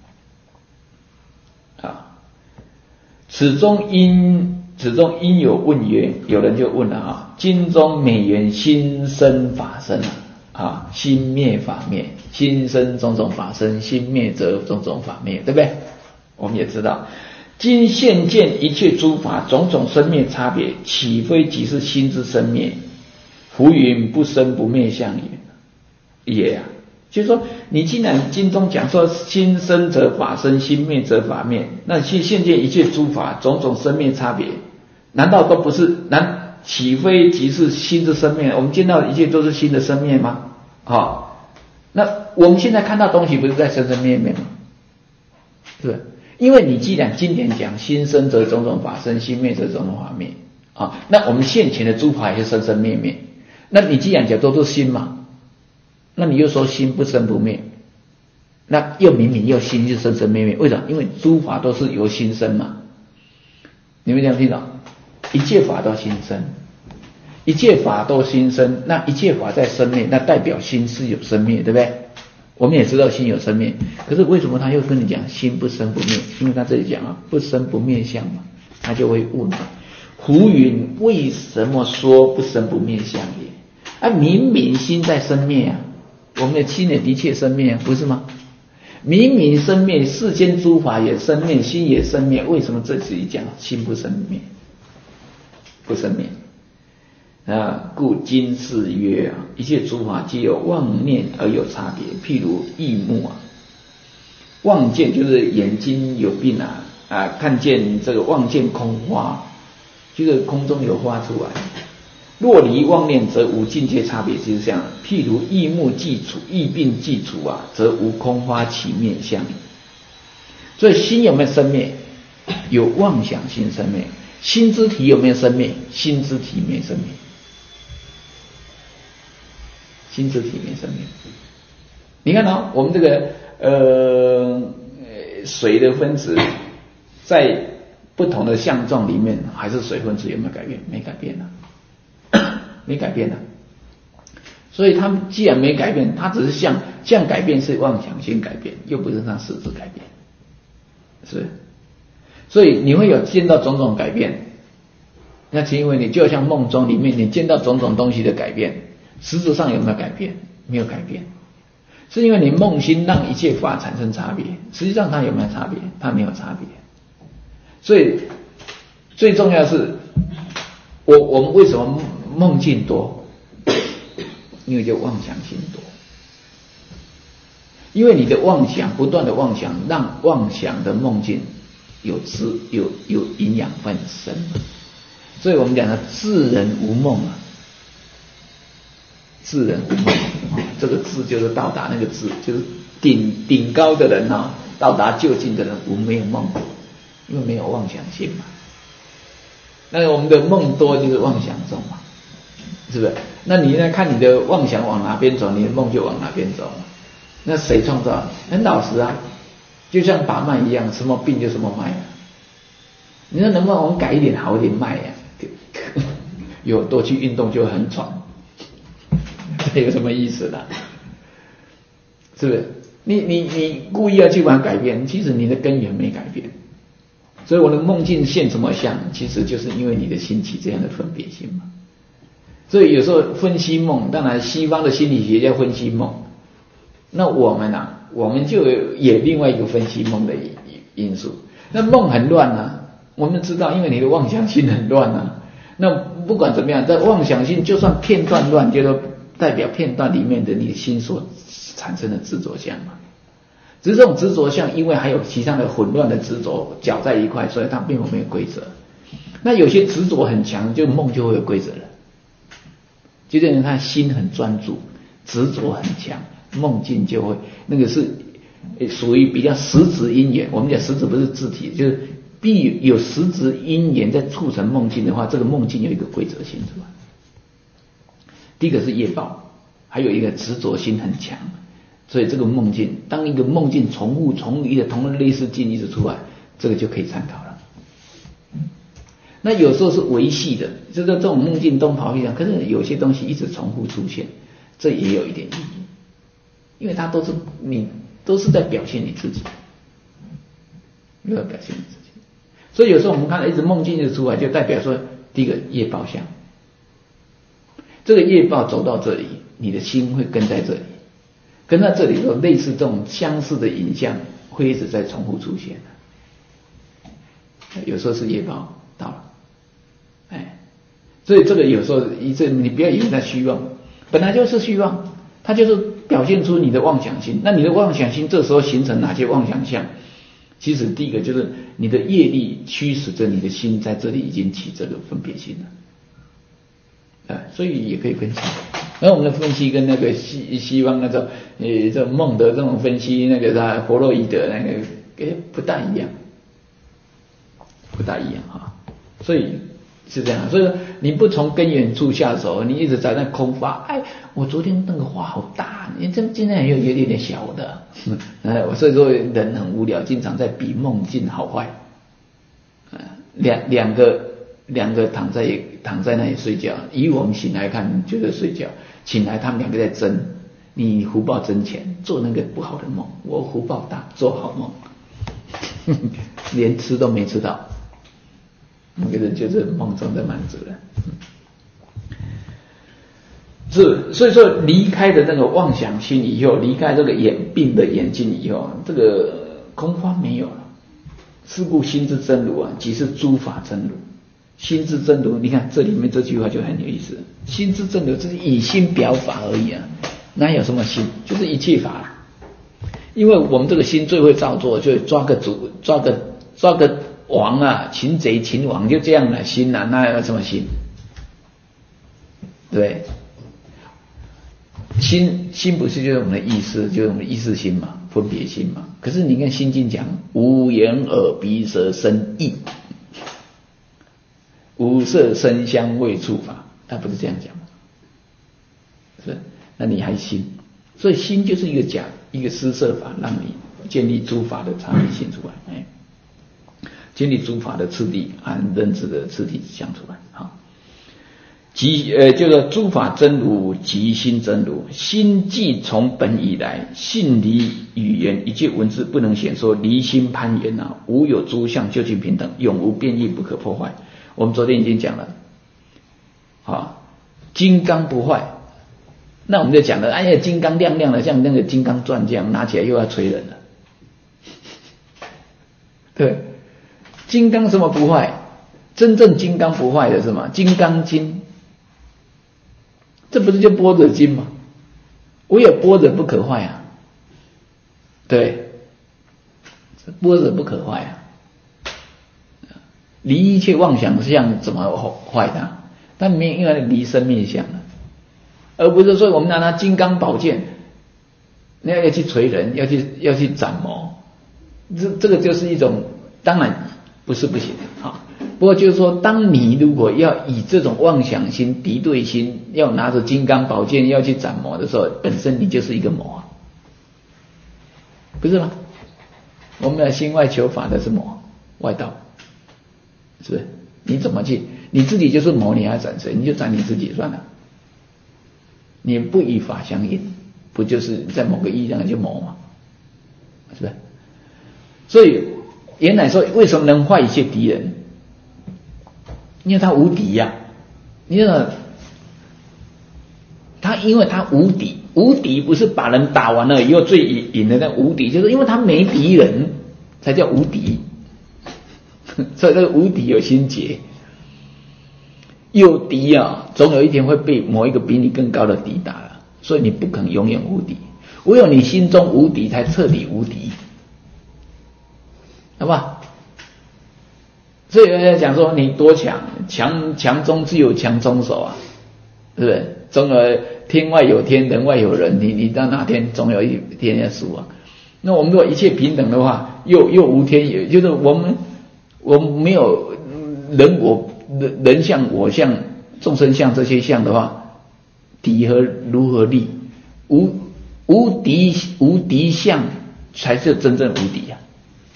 A: 好，此中因此中因有问曰，有人就问了啊，经中每言心生法生啊。啊，心灭法灭，心生种种法生，心灭则种种法灭，对不对？我们也知道，今现见一切诸法种种生灭差别，岂非即是心之生灭？夫云不生不灭相也。也啊，就是说，你既然经中讲说心生则法生，心灭则法灭，那现现见一切诸法种种生灭差别，难道都不是？难？岂非即是心之生灭？我们见到的一切都是心的生灭吗？好、哦，那我们现在看到东西不是在生生灭灭吗？是不是？因为你既然经典讲心生则种种法生，心灭则种种法灭啊、哦，那我们现前的诸法也是生生灭灭。那你既然讲都是心嘛，那你又说心不生不灭，那又明明又心就生生灭灭，为什么？因为诸法都是由心生嘛。你们这样听到？ 一切法都心生，一切法都心生，那一切法在生灭，那代表心是有生灭，对不对？我们也知道心有生灭，可是为什么他又跟你讲心不生不灭？因为他这里讲啊，不生不灭相嘛，他就会问了：胡云为什么说不生不灭相也？啊，明明心在生灭啊，我们的心也的确生灭啊，不是吗？明明生灭，世间诸法也生灭，心也生灭，为什么这里讲心不生灭？不生灭。啊，故今世曰啊，一切诸法皆有妄念而有差别。譬如翳目啊，望见就是眼睛有病啊，啊，看见这个望见空花，这个空中有花出来。若离妄念，则无境界差别，就是这样。譬如翳目既除，翳病既除啊，则无空花起灭相。所以心有没有生灭？有妄想心生灭。心之体有没有生灭？心之体没生灭。心之体没生灭。你看哦，我们这个呃水的分子在不同的相状里面，还是水分子有没有改变？没改变啊，没改变啊。所以它们既然没改变，它只是相相改变是妄想心改变，又不是它实质改变，是不是？所以你会有见到种种改变，那是因为你就像梦中里面你见到种种东西的改变，实质上有没有改变？没有改变，是因为你梦心让一切法产生差别，实际上它有没有差别？它没有差别。所以最重要的是，我我们为什么梦境多？因为就妄想心多。因为你的妄想不断的妄想，让妄想的梦境有滋有有营养分生，所以我们讲的智人无梦啊，智人无梦，这个智就是到达那个智，就是顶顶高的人啊，到达究竟的人无没有梦，因为没有妄想心嘛。那我们的梦多就是妄想重嘛，是不是？那你呢？看你的妄想往哪边走，你的梦就往哪边走嘛。那谁创造？很老实啊，就像把脉一样，什么病就什么脉啊。你说能不能我们改一点好一点脉呀、啊？有多去运动就很喘，这有什么意思呢？是不是？你你你故意要去把它改变，其实你的根源没改变。所以我的梦境现什么相，其实就是因为你的心起这样的分别心嘛。所以有时候分析梦，当然西方的心理学家分析梦，那我们啊，我们就有另外一个分析梦的因素。那梦很乱啊，我们知道，因为你的妄想心很乱啊。那不管怎么样，在妄想心就算片段乱，就说代表片段里面的你的心所产生的执着相嘛。只是这种执着相，因为还有其他的混乱的执着搅在一块，所以它并没有规则。那有些执着很强，就梦就会有规则了。就这样，他心很专注，执着很强，梦境就会那个是属于比较实质因缘。我们讲实质不是自体，就是必有实质因缘在促成梦境的话，这个梦境有一个规则性，是吧？第一个是业报，还有一个执着心很强，所以这个梦境，当一个梦境重复、重复的同类似境一直出来，这个就可以参考了。那有时候是维系的，就是这种梦境东跑西跑，可是有些东西一直重复出现，这也有一点意义，因为它都是你都是在表现你自己，都在表现你自己。所以有时候我们看到一直梦境一直出来，就代表说第一个业报相，这个业报走到这里，你的心会跟在这里，跟在这里有类似这种相似的影像会一直在重复出现，有时候是业报到了。哎，所以这个有时候一这你不要以为它虚妄，本来就是虚妄，它就是表现出你的妄想心。那你的妄想心这时候形成哪些妄想相？其实第一个就是你的业力驱使着你的心在这里已经起这个分别心了，哎，所以也可以分析。而我们的分析跟那个西西方那种呃这梦的这种分析，那个他弗洛伊德那个诶不大一样，不大一样哈，所以。是这样，所以你不从根源处下手，你一直在那空发。哎，我昨天那个花好大，你这今天有有一点点小的。呃，所以说人很无聊，经常在比梦境好坏。呃，两两个两个躺在躺在那里睡觉，以我们醒来看就是睡觉，醒来他们两个在争，你福报争钱，做那个不好的梦，我福报大，做好梦，连吃都没吃到，那个人就是梦中的满足了。是，所以说离开的那个妄想心以后，离开这个眼病的眼睛以后，这个空花没有了。是故心之真如啊，即是诸法真如。心之真如，你看这里面这句话就很有意思。心之真如，这是以心表法而已啊，哪有什么心？就是一切法。因为我们这个心最会造作，就抓个主，抓个抓个王啊，擒贼擒王，就这样的心啊，哪有什么心？对。心心不是就是我们的意识，就是我们的意识心嘛，分别心嘛。可是你看心经讲无眼耳鼻舌身意，无色声香味触法，他不是这样讲吗？是不是？那你还心，所以心就是一个假一个施设法，让你建立诸法的差异性出来，哎，建立诸法的次第，按认知的次第想出来，好。即呃，这个诸法真如即心真如，心既从本以来，性离语言一切文字不能显说，离心攀缘啊，无有诸相究竟平等，永无变异不可破坏。我们昨天已经讲了，啊，金刚不坏，那我们就讲了，哎呀，金刚亮亮的，像那个金刚钻这样，拿起来又要锤人了。对，金刚什么不坏？真正金刚不坏的是什么？金刚经。这不是就般若经吗？唯有般若不可坏啊，对，般若不可坏啊，离一切妄想相怎么坏它？它没因为离生灭相了，而不是说我们拿它金刚宝剑，那要去锤人，要去要去斩魔，这这个就是一种，当然不是不行啊。不过就是说，当你如果要以这种妄想心、敌对心，要拿着金刚宝剑要去斩魔的时候，本身你就是一个魔，不是吗？我们的心外求法的是魔，外道，是不是？你怎么去？你自己就是魔，你还斩谁？你就斩你自己算了。你不与法相应，不就是在某个意义上就魔吗？是不是？所以原来说，为什么能坏一切敌人？因为他无敌呀、啊，你知道，他因为他无敌，无敌不是把人打完了以后最赢的那无敌，就是因为他没敌人才叫无敌，所以这个无敌有心结，有敌啊，总有一天会被某一个比你更高的敌打了，所以你不可能永远无敌，唯有你心中无敌，才彻底无敌，好吧？所以有人讲说你多强，强强中自有强中手啊，对不对？总有天外有天，人外有人，你你到哪天总有一天要输啊。那我们如果一切平等的话，又又无天也，就是我们我们没有人我人人相我相众生相这些相的话，敌和如何立？无无敌无敌相才是真正无敌啊，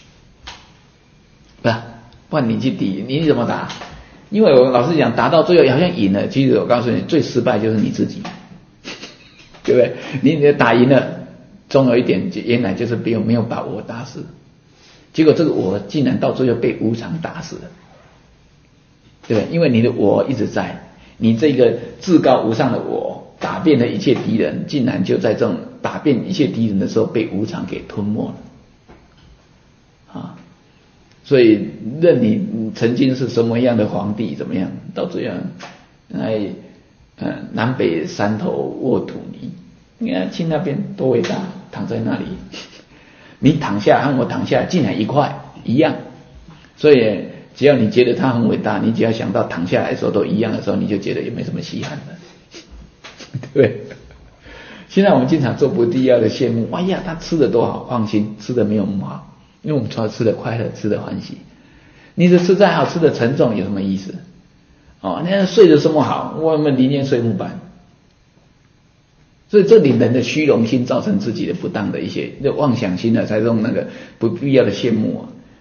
A: 不是？不然你去敌，你怎么打？因为我老实讲，打到最后好像赢了，其实我告诉你，最失败就是你自己，对不对？你你打赢了，总有一点原来就是没有没有把我打死，结果这个我竟然到最后被无常打死了，对不对？因为你的我一直在，你这个至高无上的我打遍了一切敌人，竟然就在这种打遍一切敌人的时候被无常给吞没了，啊！所以任你曾经是什么样的皇帝怎么样，到最后哎呃南北山头沃土泥，你看去那边多伟大，躺在那里，你躺下和我躺下竟然一块一样，所以只要你觉得他很伟大，你只要想到躺下来的时候都一样的时候，你就觉得也没什么稀罕的，对不对？现在我们经常做不必要的羡慕，哎呀他吃的多好，放心，吃的没有我们好，因为我们除了吃的快乐，吃的欢喜。你的吃再好，吃的沉重有什么意思？哦，你看睡得这么好，我们宁愿睡木板。所以这里人的虚荣心造成自己的不当的一些妄想心呢，才用那个不必要的羡慕啊。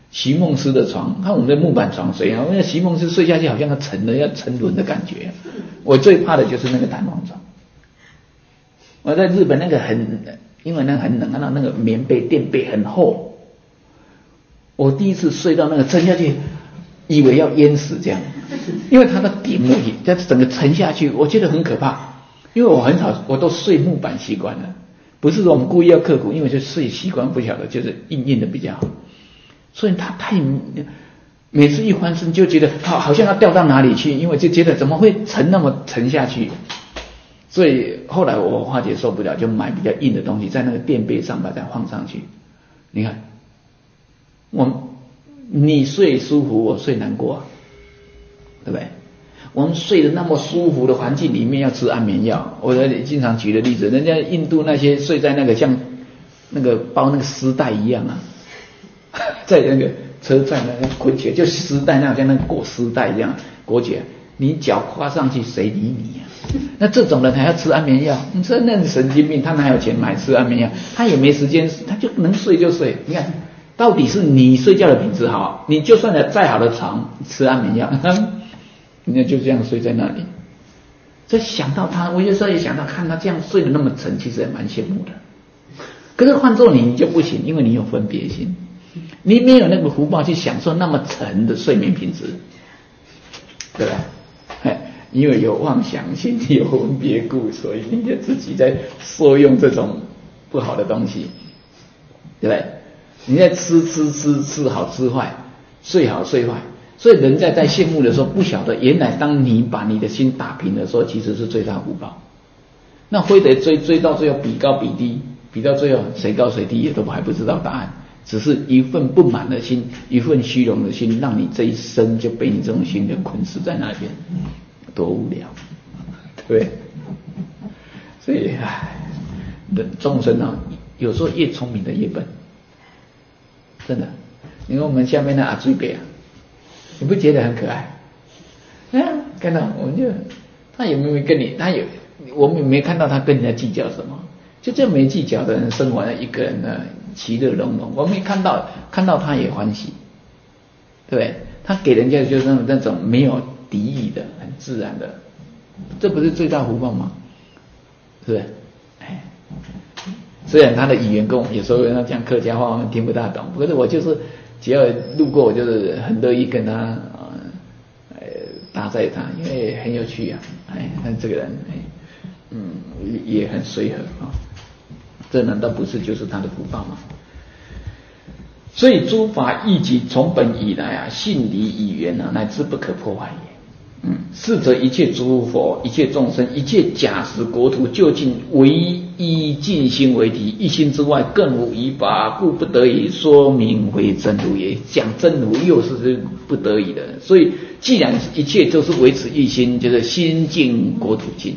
A: 席梦思的床，看我们的木板床睡啊，那席梦思睡下去好像要沉了，要沉沦的感觉。我最怕的就是那个弹簧床。我在日本那个很，因为那个很冷，看到那个棉被垫被很厚，我第一次睡到那个沉下去，以为要淹死这样，因为它的顶木它整个沉下去，我觉得很可怕。因为我很少，我都睡木板习惯了，不是说我们故意要刻苦，因为就睡习惯不晓得，就是硬硬的比较好。所以他太每次一翻身就觉得好好像要掉到哪里去，因为就觉得怎么会沉那么沉下去。所以后来我化解受不了，就买比较硬的东西，在那个垫被上把它放上去。你看，我你睡舒服，我睡难过啊，对不对？我们睡得那么舒服的环境里面要吃安眠药，我经常举的例子，人家印度那些睡在那个像那个包那个丝带一样啊，在那个车站那个捆起来，就丝带那样像那个裹丝带一样裹起来，你脚跨上去谁理你啊？那这种人还要吃安眠药？你说那神经病，他哪有钱买吃安眠药？他也没时间，他就能睡就睡。你看，到底是你睡觉的品质好，你就算有再好的床，吃安眠药。人家就这样睡在那里，所以想到他，我有时候也想到，看他这样睡得那么沉，其实也蛮羡慕的。可是换做你，你就不行，因为你有分别心，你没有那个福报去享受那么沉的睡眠品质，对吧？因为有妄想心，有分别故，所以你就自己在受用这种不好的东西，对不对？你在吃吃吃吃好吃坏，睡好睡坏。所以人在在羡慕的时候，不晓得原来当你把你的心打平的时候，其实是最大福报。那非得追追到最后比高比低，比到最后谁高谁低也都还不知道答案，只是一份不满的心，一份虚荣的心，让你这一生就被你这种心给捆死在那边，多无聊，对不对？所以唉，人众生啊，有时候越聪明的越笨，真的。你看我们下面的阿水伯啊。你不觉得很可爱？啊，看到我们就他有没有跟你，他有我们没看到他跟人家计较什么，就这没计较的人生活在一个人的其乐融融，我没看到看到他也欢喜，对不对？他给人家就是那种没有敌意的，很自然的，这不是最大福报吗？是不是？哎，虽然他的语言跟我们有时候他讲客家话，我们听不大懂，可是我就是只要路过，我就是很乐意跟他呃搭载他，因为很有趣啊。哎，看这个人，哎，嗯，也很随和啊。这难道不是就是他的福报吗？所以诸法义己从本以来啊，性理语言啊，乃至不可破坏也。嗯，是则一切诸佛、一切众生、一切假实国土，究竟唯一尽心为体，一心之外更无一法，故不得已说明为真如也。讲真如又是不得已的，所以既然一切都是维持一心，就是心净国土净，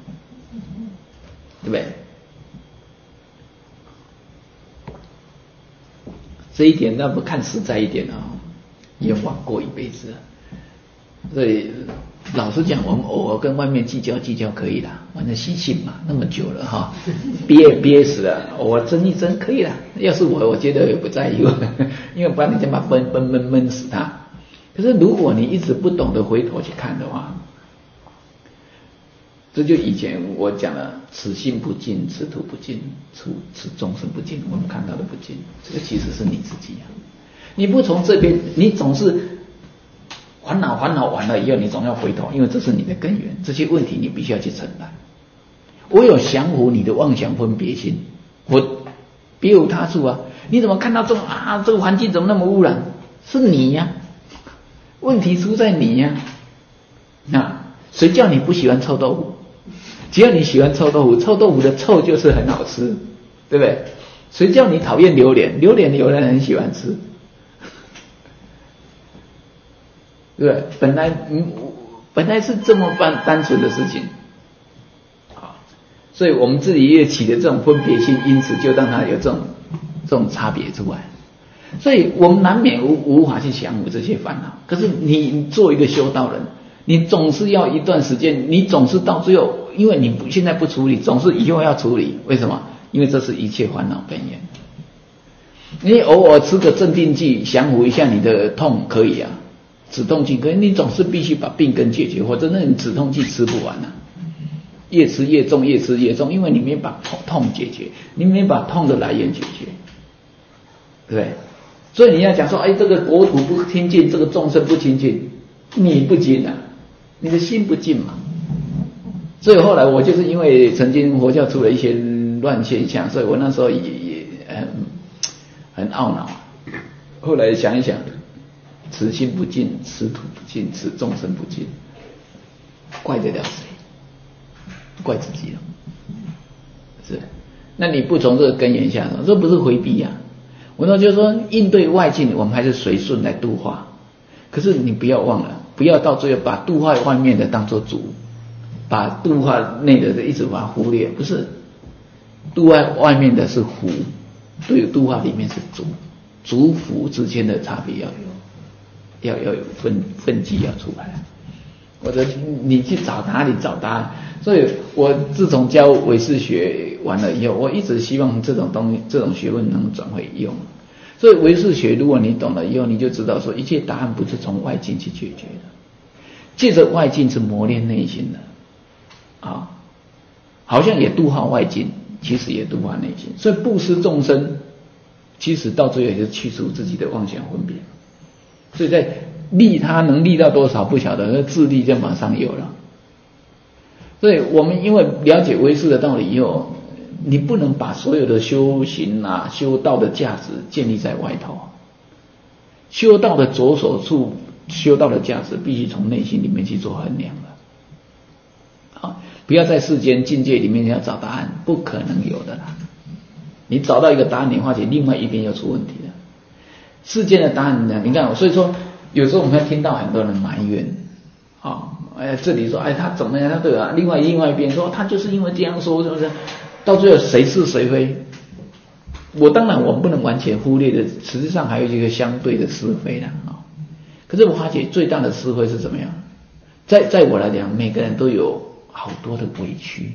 A: 对不对？这一点那不看实在一点啊，也枉过一辈子了。所以老实讲，我们偶尔跟外面计较计较可以啦，反正习性嘛，那么久了哈，憋憋死了，偶尔争一争可以啦。要是我，我觉得也不在意，因为不然你就把闷闷闷闷死他。可是如果你一直不懂得回头去看的话，这就以前我讲了，此心不净，此土不净，此此众生不净，我们看到的不净，这个其实是你自己啊。你不从这边，你总是烦恼烦恼完了以后，你总要回头，因为这是你的根源，这些问题你必须要去承担。我有降服你的妄想分别心，我别无他处啊！你怎么看到这种啊？这个环境怎么那么污染？是你呀、啊，问题出在你呀、啊。那谁叫你不喜欢臭豆腐？只要你喜欢臭豆腐，臭豆腐的臭就是很好吃，对不对？谁叫你讨厌榴莲？榴莲有人很喜欢吃。对不对？本来嗯，本来是这么单单纯的事情，好，所以我们自己也起的这种分别心，因此就让它有这种这种差别出来。所以我们难免无无法去降服这些烦恼。可是你做一个修道人，你总是要一段时间，你总是到最后，因为你不现在不处理，总是以后要处理。为什么？因为这是一切烦恼本源。 你偶尔吃个镇定剂，降服一下你的痛可以啊，止痛剂可以，你总是必须把病根解决，否则那你止痛剂吃不完啊，越吃越重，越吃越重，因为你没把痛痛解决，你没把痛的来源解决，对不对？所以你要讲说，哎，这个国土不清净，这个众生不清净，你不净啊，你的心不净嘛。所以后来我就是因为曾经佛教出了一些乱现象，所以我那时候也也很很懊恼。后来想一想，此心不净，此土不净，此众生不净，怪得了谁？怪自己了。是，那你不从这个根源下手，这不是回避啊。我说就是说，应对外境，我们还是随顺来度化。可是你不要忘了，不要到最后把度化外面的当作主，把度化内的一直把它忽略。不是，度化外面的是福，对度化里面是主，主福之间的差别要有，要要有分分际要出来。我的你去找哪里找答案？所以我自从教唯识学完了以后，我一直希望这种东西这种学问能转为用。所以唯识学如果你懂了以后，你就知道说一切答案不是从外境去解决的，借着外境是磨练内心的啊，好像也度化外境，其实也度化内心。所以布施众生，其实到最后也是去除自己的妄想分别。所以在利他能利到多少不晓得，那自利就马上有了。所以我们因为了解唯识的道理以后，你不能把所有的修行啊、修道的价值建立在外头。修道的着手处、修道的价值，必须从内心里面去做衡量的。啊，不要在世间境界里面要找答案，不可能有的啦。你找到一个答案，你发觉另外一边又出问题了。世间的答案呢？你看，所以说有时候我们会听到很多人埋怨，啊。哎，这里说，哎，他怎么样？他对啊，另外另外一边说，他就是因为这样说，是不是？到最后谁是谁非？我当然我们不能完全忽略的，实际上还有一个相对的是非的啊。可是我发觉最大的是非是怎么样？在在我来讲，每个人都有好多的委屈，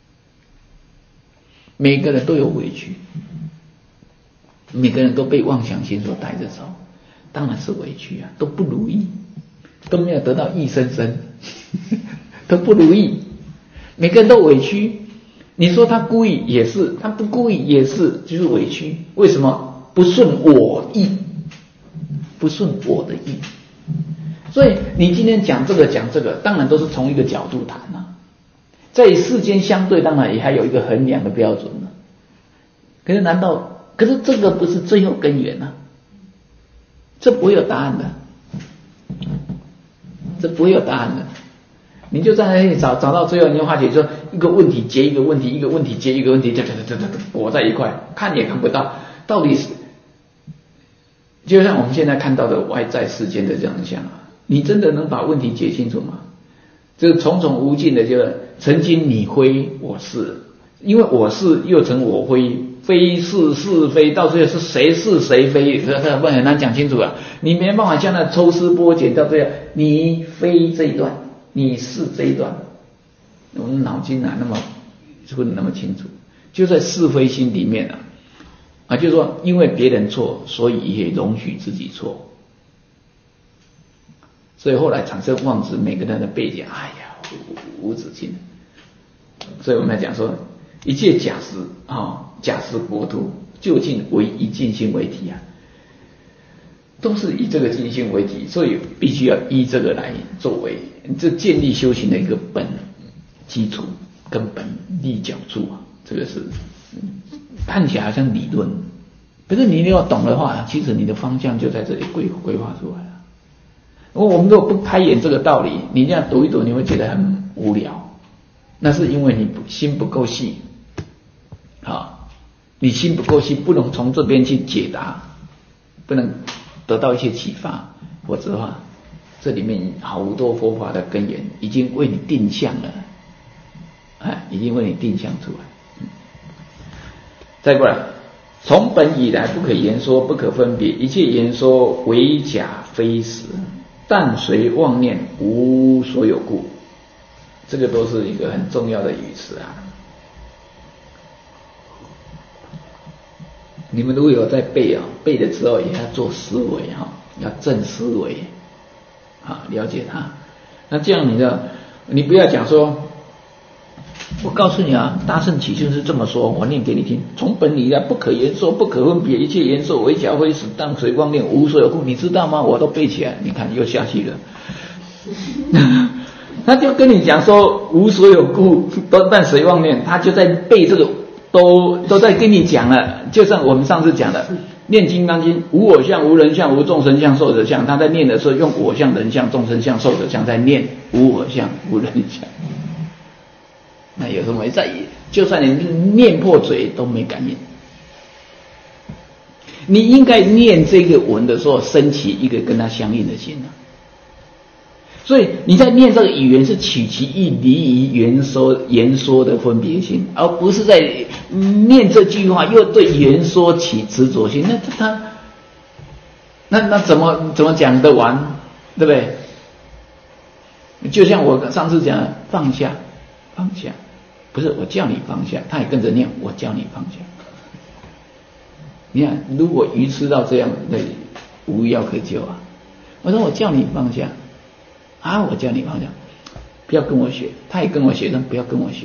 A: 每个人都有委屈，每个人都被妄想心所带着走，当然是委屈啊，都不如意。都没有得到益生生，都不如意，每个人都委屈。你说他故意也是，他不故意也是，就是委屈。为什么？不顺我意，不顺我的意。所以你今天讲这个讲这个，当然都是从一个角度谈啊。在世间相对，当然也还有一个衡量的标准呢。可是难道？可是这个不是最后根源啊，这不会有答案的。这不会有答案的，你就在那里找找到最后，你就发觉说一个问题接一个问题，一个问题接一个问题，这这这这这裹在一块，看也看不到，到底是就像我们现在看到的外在世间的这样像啊，你真的能把问题解清楚吗？这个重重无尽的，就曾经你非我是，因为我是又成我非。非是是非，到最后是谁是谁非，这这很难讲清楚啊！你没办法像那抽丝剥茧，到最后你非这一段，你是这一段，我们脑筋哪那么分那么清楚？就在是非心里面啊，啊，就是说因为别人错，所以也容许自己错，所以后来产生妄执，每个人的背景，哎呀，无止境。所以我们来讲说，一切假实啊。哦假实国土究竟为以净心为体啊，都是以这个净心为体，所以必须要依这个来作为这建立修行的一个本基础、根本立脚处啊。这个是看起来好像理论，可是你要懂的话，其实你的方向就在这里规规划出来了。我们如果不开演这个道理，你这样读一读，你会觉得很无聊，那是因为你心不够细啊。你心不够细，不能从这边去解答，不能得到一些启发，否则的话，这里面好多佛法的根源已经为你定向了，哎，已经为你定向出来。嗯、再过来，从本以来不可言说，不可分别，一切言说为假非实，但随妄念无所有故。这个都是一个很重要的语词啊。 你们如果有在背啊，背的时候也要做思维哈，要正思维，啊，了解它。那这样你的，你不要讲说，我告诉你啊，大圣起信是这么说，我念给你听。从本理来，不可言说，不可分别，一切言说为假非实，当随妄念，无所有故。你知道吗？我都背起来，你看又下去了。他就跟你讲说无所有故，都但随妄念，他就在背这个，都都在跟你讲了。就像我们上次讲的，念金刚经，无我相、无人相、无众生相、寿者相。他在念的时候用我相、人相、众生相、寿者相在念无我相、无人相。那有什么在？就算你念破嘴都没感应。你应该念这个文的时候，升起一个跟它相应的心啊。所以你在念这个语言是取其意离于言说言说的分别心，而不是在念这句话又对言说起执着心。那他那那怎么怎么讲得完，对不对？就像我上次讲的，放下放下，不是我叫你放下，他也跟着念，我叫你放下。你看，如果愚痴到这样，那无药可救啊！我说我叫你放下。啊！我叫你放下，不要跟我学。他也跟我学，但不要跟我学。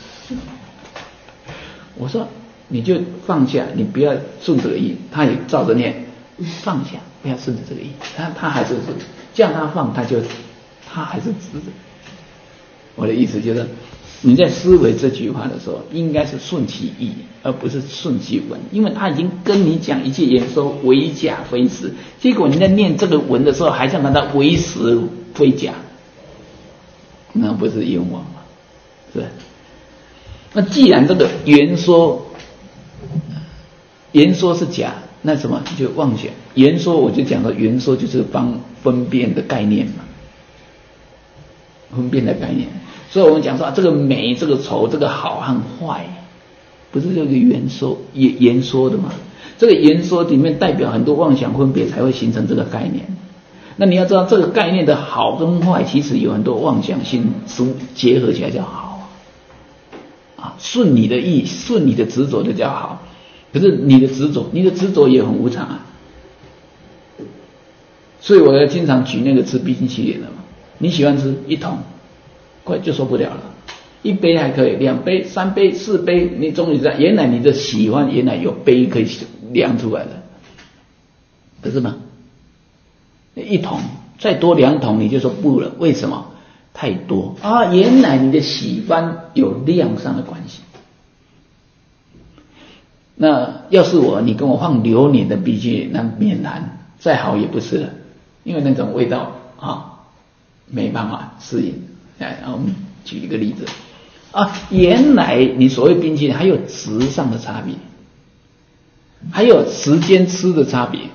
A: 我说你就放下，你不要顺这个意。他也照着念，放下，不要顺着这个意。他他还是叫他放，他就他还是直着。我的意思就是，你在思维这句话的时候，应该是顺其意，而不是顺其文，因为他已经跟你讲一切言说为假非实，结果你在念这个文的时候，还想把它为实非假，那不是冤枉吗？是吧？那既然这个言说，言说是假，那什么就妄想。言说我就讲到言说就是帮分辨的概念嘛，分辨的概念。所以我们讲说、啊、这个美、这个丑、这个好和坏，不是这个言说言言说的嘛？这个言说里面代表很多妄想分别才会形成这个概念。那你要知道这个概念的好跟坏，其实有很多妄想性结合起来叫好啊，顺你的意，顺你的执着就叫好。可是你的执着，你的执着也很无常啊。所以我要经常举那个吃冰淇淋的嘛，你喜欢吃一桶，快就受不了了。一杯还可以，两杯、三杯、四杯，你终于知道，原来你的喜欢原来有杯可以量出来的，不是吗？一桶再多两桶你就说不了，为什么？太多啊！原来你的喜欢有量上的关系。那要是我，你跟我放榴莲的冰淇淋，那免然再好也不是了，因为那种味道啊没办法适应。来，我们举一个例子啊，原来你所谓冰淇淋还有质上的差别，还有时间吃的差别。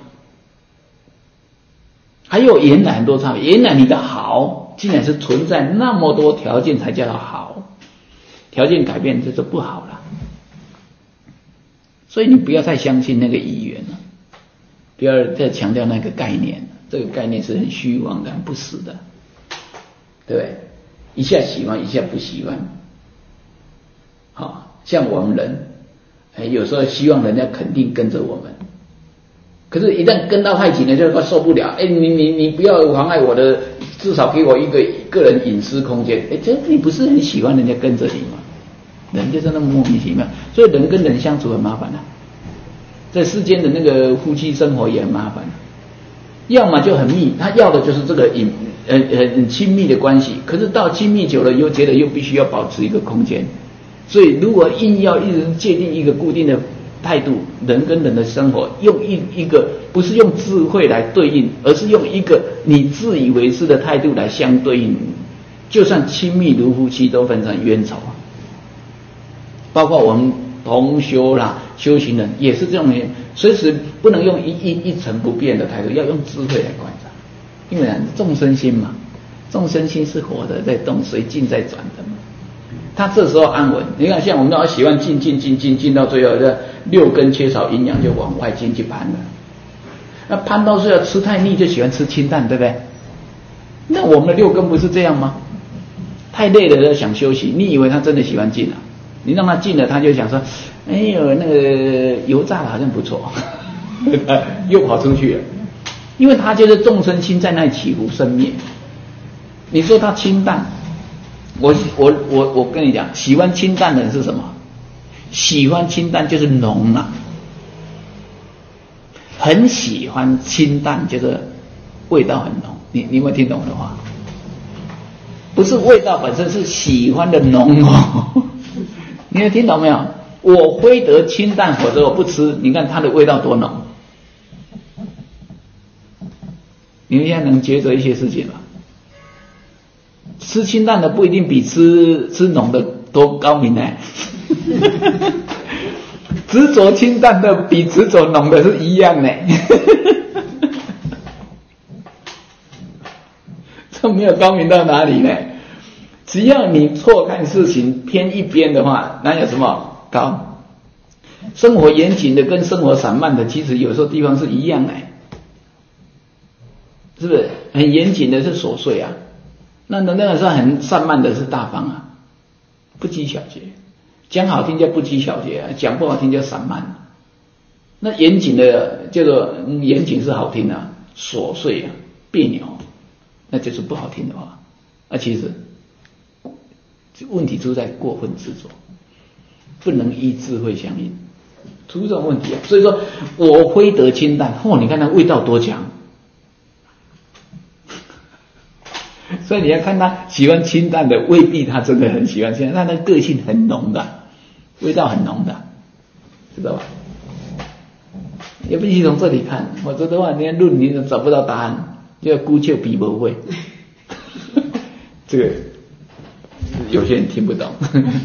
A: 还有原来很多差别，原来你的好竟然是存在那么多条件才叫做好，条件改变这就不好了。所以你不要太相信那个语言了，不要再强调那个概念，这个概念是很虚妄的、很不实的，对不对？一下喜欢，一下不喜欢。好，像我们人，哎，有时候希望人家肯定跟着我们。可是，一旦跟到太紧了，就快受不了。哎，你你你不要妨碍我的，至少给我一个个人隐私空间。哎，这你不是很喜欢人家跟着你吗？人就是那么莫名其妙，所以人跟人相处很麻烦啊。在世间的那个夫妻生活也很麻烦，要么就很密，他要的就是这个隐呃很亲密的关系。可是到亲密久了，又觉得又必须要保持一个空间。所以，如果硬要一直界定一个固定的态度，人跟人的生活用一一个不是用智慧来对应，而是用一个你自以为是的态度来相对应，就算亲密如夫妻都分成冤仇。包括我们同修啦、修行人也是这种人，随时不能用一一一成不变的态度，要用智慧来观察。因为众生心嘛，众生心是活的在动，随境在转的嘛。他这时候安稳，你看像我们都喜欢进进进进进到最后，这六根缺少营养就往外进去攀了。那攀到最后吃太腻就喜欢吃清淡，对不对？那我们的六根不是这样吗？太累了就想休息，你以为他真的喜欢进啊？ 你让他进了，他就想说，哎呦，那个油炸的好像不错，又跑出去了，因为他就是众生心在那里起伏生灭。你说他清淡，我我我我跟你讲，喜欢清淡的人是什么？喜欢清淡就是浓啊，很喜欢清淡就是味道很浓。你你有没有听懂我的话？不是味道本身，是喜欢的浓哦。你有听懂没有？我非得清淡，否则我不吃。你看它的味道多浓。你们现在能抉择一些事情吗？吃清淡的不一定比吃吃浓的多高明呢。执着清淡的比执着浓的是一样呢。这没有高明到哪里呢？只要你错看事情偏一边的话，哪有什么高？生活严谨的跟生活散漫的，其实有时候地方是一样的，是不是？很严谨的是琐碎啊，那那个时候很散漫的是大方啊，不拘小节。讲好听叫不拘小节啊，讲不好听叫散漫。那严谨的叫做、嗯、严谨是好听啊，琐碎啊，别扭，那就是不好听的话。那、啊、其实问题出在过分执着，不能依智慧相应，出这种问题啊。所以说我非得清淡，嚯、哦，你看那味道多强。所以你要看他喜欢清淡的，未必他真的很喜欢清淡，他的个性很浓的，味道很浓的，知道吧？也必须从这里看，否则的话，你看论你找不到答案，就要姑且比不会。这个有些人听不懂。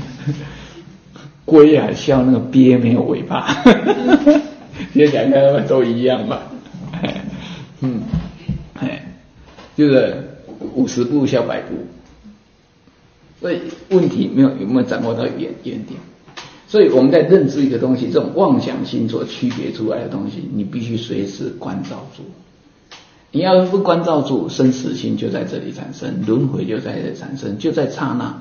A: 龟啊笑那个鳖没有尾巴，这两个都一样嘛。嗯，哎，就是五十步笑百步。所以问题没有有没有掌握到原原点？所以我们在认知一个东西，这种妄想心所区别出来的东西，你必须随时关照住。你要不关照住，生死心就在这里产生，轮回就在这里产生，就在刹那。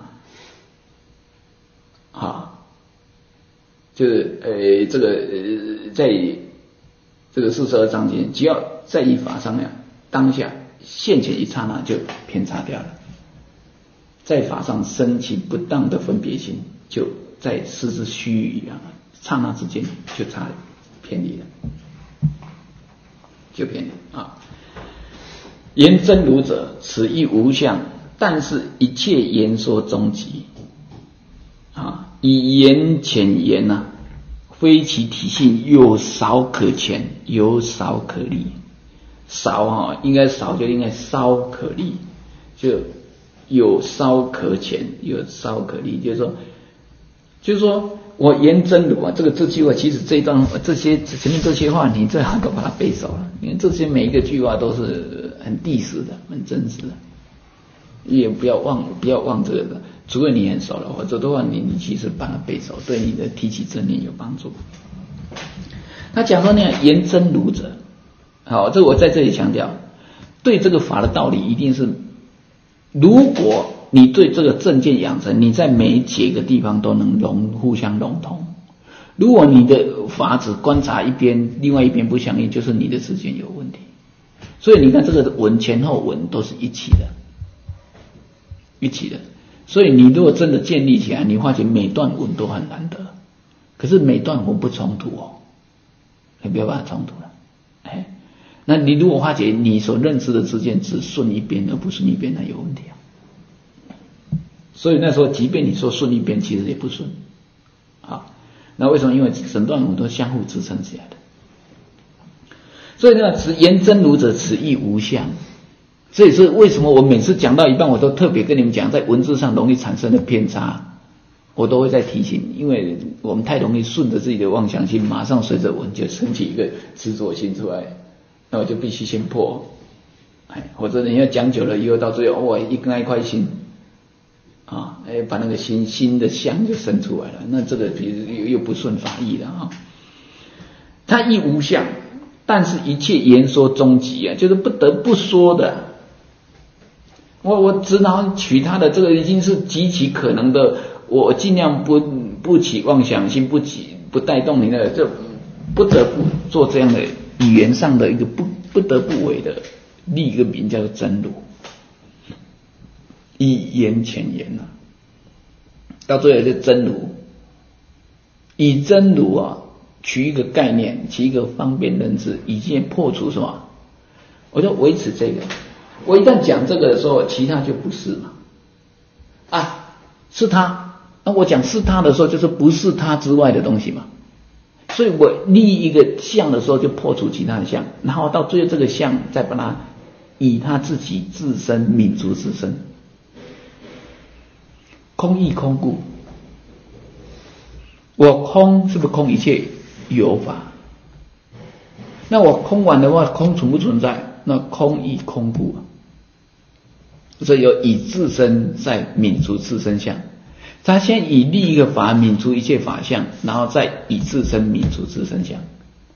A: 啊，就是呃，这个呃，在这个四十二章间，只要在于法上呀，当下现前一刹那就偏差掉了，在法上升起不当的分别心，就在失之虚臾啊，刹那之间就差偏离了，就偏离啊。言真如者，此亦无相，但是一切言说终极啊，以言浅言啊，非其体性，有少可浅，有少可立。少啊，应该少就应该稍可立，就有稍可浅，有稍可立，就是说，就是说我言真如啊，这个这句话，其实这一段这些前面这些话，你最好都把它背熟了，因为这些每一个句话都是很地实的，很真实的，也不要忘，不要忘这个的。除非你很熟了，否则的话，你你其实把它背熟，对你的提起正念有帮助。他讲说呢，言真如者，好，这个我在这里强调，对这个法的道理一定是，如果你对这个正见养成，你在每几个地方都能融互相融通。如果你的法只观察一边，另外一边不相应，就是你的知见有问题。所以你看这个文前后文都是一起的，一起的。所以你如果真的建立起来，你发觉每段文都很难得，可是每段文不冲突哦，你没有办法冲突了。哎，那你如果发觉你所认识的知见只顺一边而不顺一边，那有问题啊。所以那时候即便你说顺一边，其实也不顺啊。那为什么？因为整段文都相互支撑起来的。所以呢，此言真如者，此亦无相。这也是为什么我每次讲到一半，我都特别跟你们讲，在文字上容易产生的偏差，我都会再提醒，因为我们太容易顺着自己的妄想心，马上随着文就升起一个执着心出来，那我就必须先破，哎，或者你要讲久了以后，到最后哇，一根一块心啊，哎，把那个心心的相就生出来了，那这个比如又不顺法义了啊。它亦无相，但是一切言说终极啊，就是不得不说的。我我只能取他的这个已经是极其可能的我尽量不不起妄想心，不起不带动你的，就不得不做这样的语言上的一个不不得不为的立一个名叫做真如，以言浅言啊，到最后是真如，以真如啊取一个概念，取一个方便认知，已经破除什么？我就维持这个。我一旦讲这个的时候，其他就不是嘛。啊，是他，那我讲是他的时候，就是不是他之外的东西嘛。所以我立一个相的时候，就破除其他的相，然后到最后这个相再把它以他自己自身泯除自身。空亦空故，我空是不是空一切有法？那我空完的话，空存不存在？那空亦空故啊。所以有以自身再泯除自身相，他先以立一个法泯除一切法相，然后再以自身泯除自身相，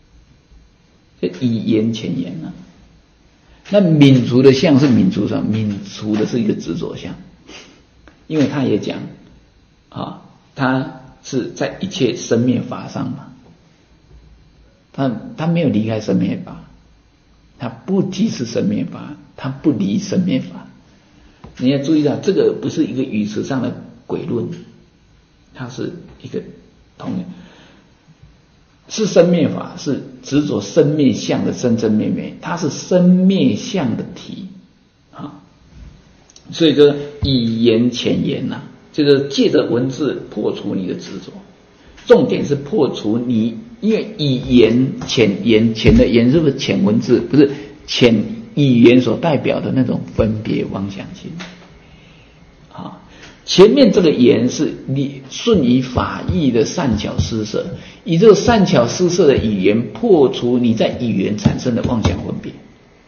A: 以言浅言啊。那泯除的相是泯除什么？泯除的是一个执着相，因为他也讲啊，他是在一切生灭法上嘛，他他没有离开生灭法，他不即是生灭法，他不离生灭法。你要注意到，这个不是一个语词上的诡论，它是一个同样是生灭法，是执着生灭相的真真灭灭，它是生灭相的体啊。所以说以言浅言呐、啊，就是借着文字破除你的执着，重点是破除你，因为以言浅言，浅的言是不是浅文字？不是浅。语言所代表的那种分别妄想心啊，前面这个言是你顺于法义的善巧施设，以这个善巧施设的语言破除你在语言产生的妄想分别，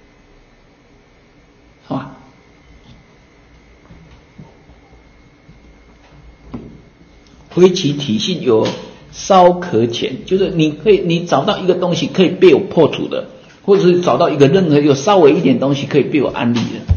A: 好吧？挥其体性有稍可浅，就是你可以你找到一个东西可以被我破除的。或者是找到一个任何有稍微一点东西可以被我安立的。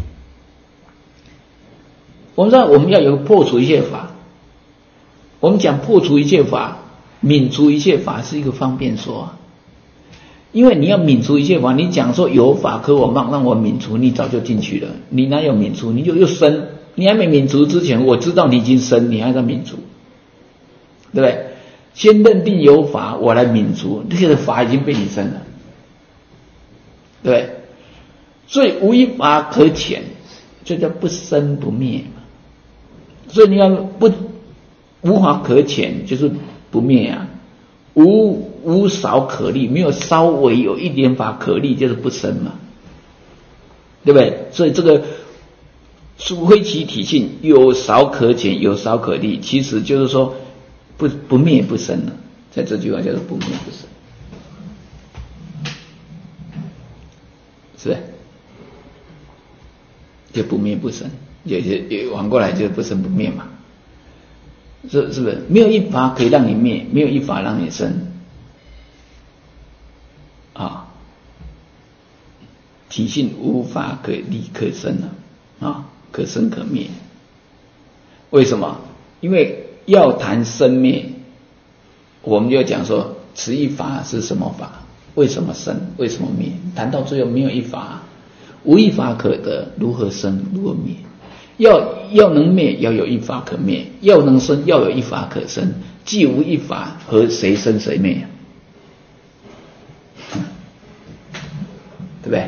A: 我们知道我们要有破除一切法，我们讲破除一切法，泯除一切法是一个方便说啊。因为你要泯除一切法，你讲说有法可我让让我泯除，你早就进去了，你哪有泯除？你就又生，你还没泯除之前，我知道你已经生，你还在泯除，对不对？先认定有法，我来泯除，这个法已经被你生了。对，所以无一法可浅，这叫不生不灭嘛。所以你要不无法可浅，就是不灭啊。无无少可立，没有稍微有一点法可立，就是不生嘛，对不对？所以这个疏挥其体性，有少可浅，有少可立，其实就是说不不灭不生了。在这句话叫做不灭不生。是不是？就不灭不生，也也也反过来就不生不灭嘛，是是不是？没有一法可以让你灭，没有一法让你生啊。体性无法可立可生啊，啊，可生可灭。为什么？因为要谈生灭，我们就讲说此一法是什么法？为什么生？为什么灭？谈到最后没有一法，无一法可得，如何生？如何灭？要要能灭，要有一法可灭；要能生，要有一法可生。既无一法，和谁生谁灭？对不对？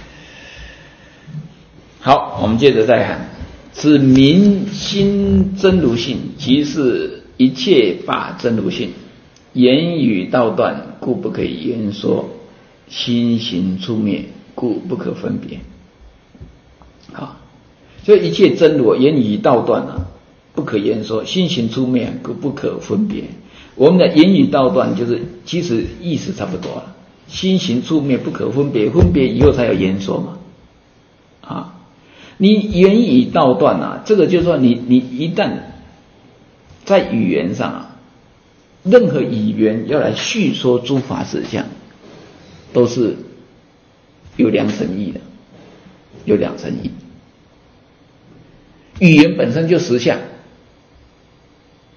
A: 好，我们接着再看，此明心真如性，即是一切法真如性。言语道断，故不可以言说；心行处灭，故不可分别。好，所以一切真如言语道断啊，不可言说；心行处灭，故不可分别。我们的言语道断，就是其实意思差不多了。心行处灭，不可分别，分别以后才有言说嘛。啊，你言语道断啊，这个就是说你你一旦在语言上啊。任何语言要来叙说诸法实相，都是有两层意的，有两层意。语言本身就实相，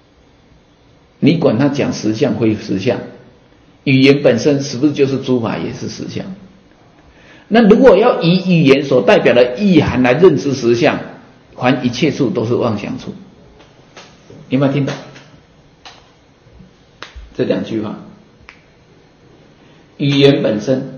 A: 你管他讲实相非实相，语言本身是不是就是诸法也是实相？那如果要以语言所代表的意涵来认知实相，凡一切处都是妄想处。有没有听到这两句话？语言本身，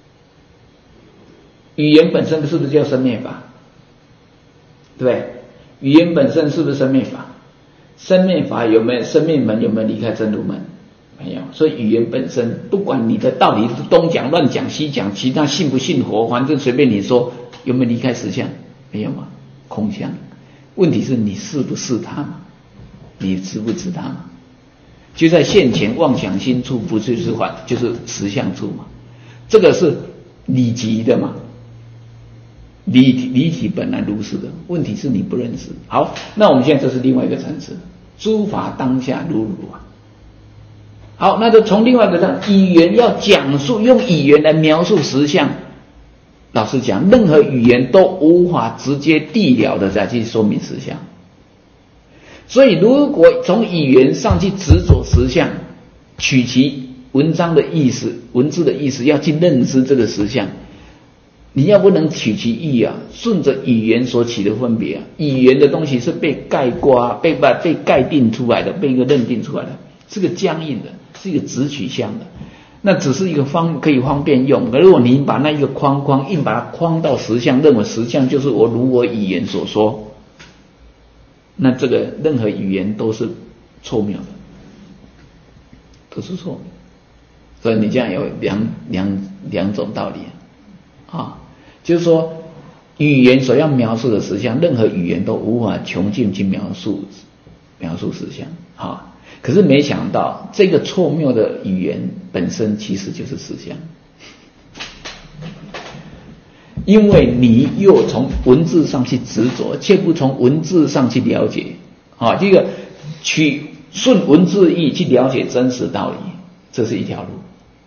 A: 语言本身是不是叫生灭法？对不对？语言本身是不是生灭法？生灭法有没有生灭门？有没有离开真如门？没有。所以语言本身，不管你的道理是东讲乱讲西讲，其他信不信佛，反正随便你说，有没有离开实相？没有嘛，空相。问题是你是不是它嘛？你知不知它嘛？就在现前妄想心处，不就是反就是实相处嘛？这个是理即的嘛？理体理体本来如是的，问题是你不认识。好，那我们现在这是另外一个层次，诸法当下如如啊。好，那就从另外一个上，语言要讲述，用语言来描述实相。老实讲，任何语言都无法直接地了的再去说明实相。所以，如果从语言上去执着实相，取其文章的意思、文字的意思，要去认知这个实相。你要不能取其意啊，顺着语言所起的分别啊，语言的东西是被概括、被被概定出来的，被一个认定出来的，是个僵硬的，是一个直取向的。那只是一个方可以方便用，如果你把那一个框框硬把它框到实相，认为实相就是我如我语言所说，那这个任何语言都是错谬的，都是错谬。所以你这样有两两两种道理啊，就是说语言所要描述的实相，任何语言都无法穷尽去描述描述实相啊。可是没想到这个错谬的语言本身其实就是实相，因为你又从文字上去执着，却不从文字上去了解啊，这个取顺文字意去了解真实道理，这是一条路。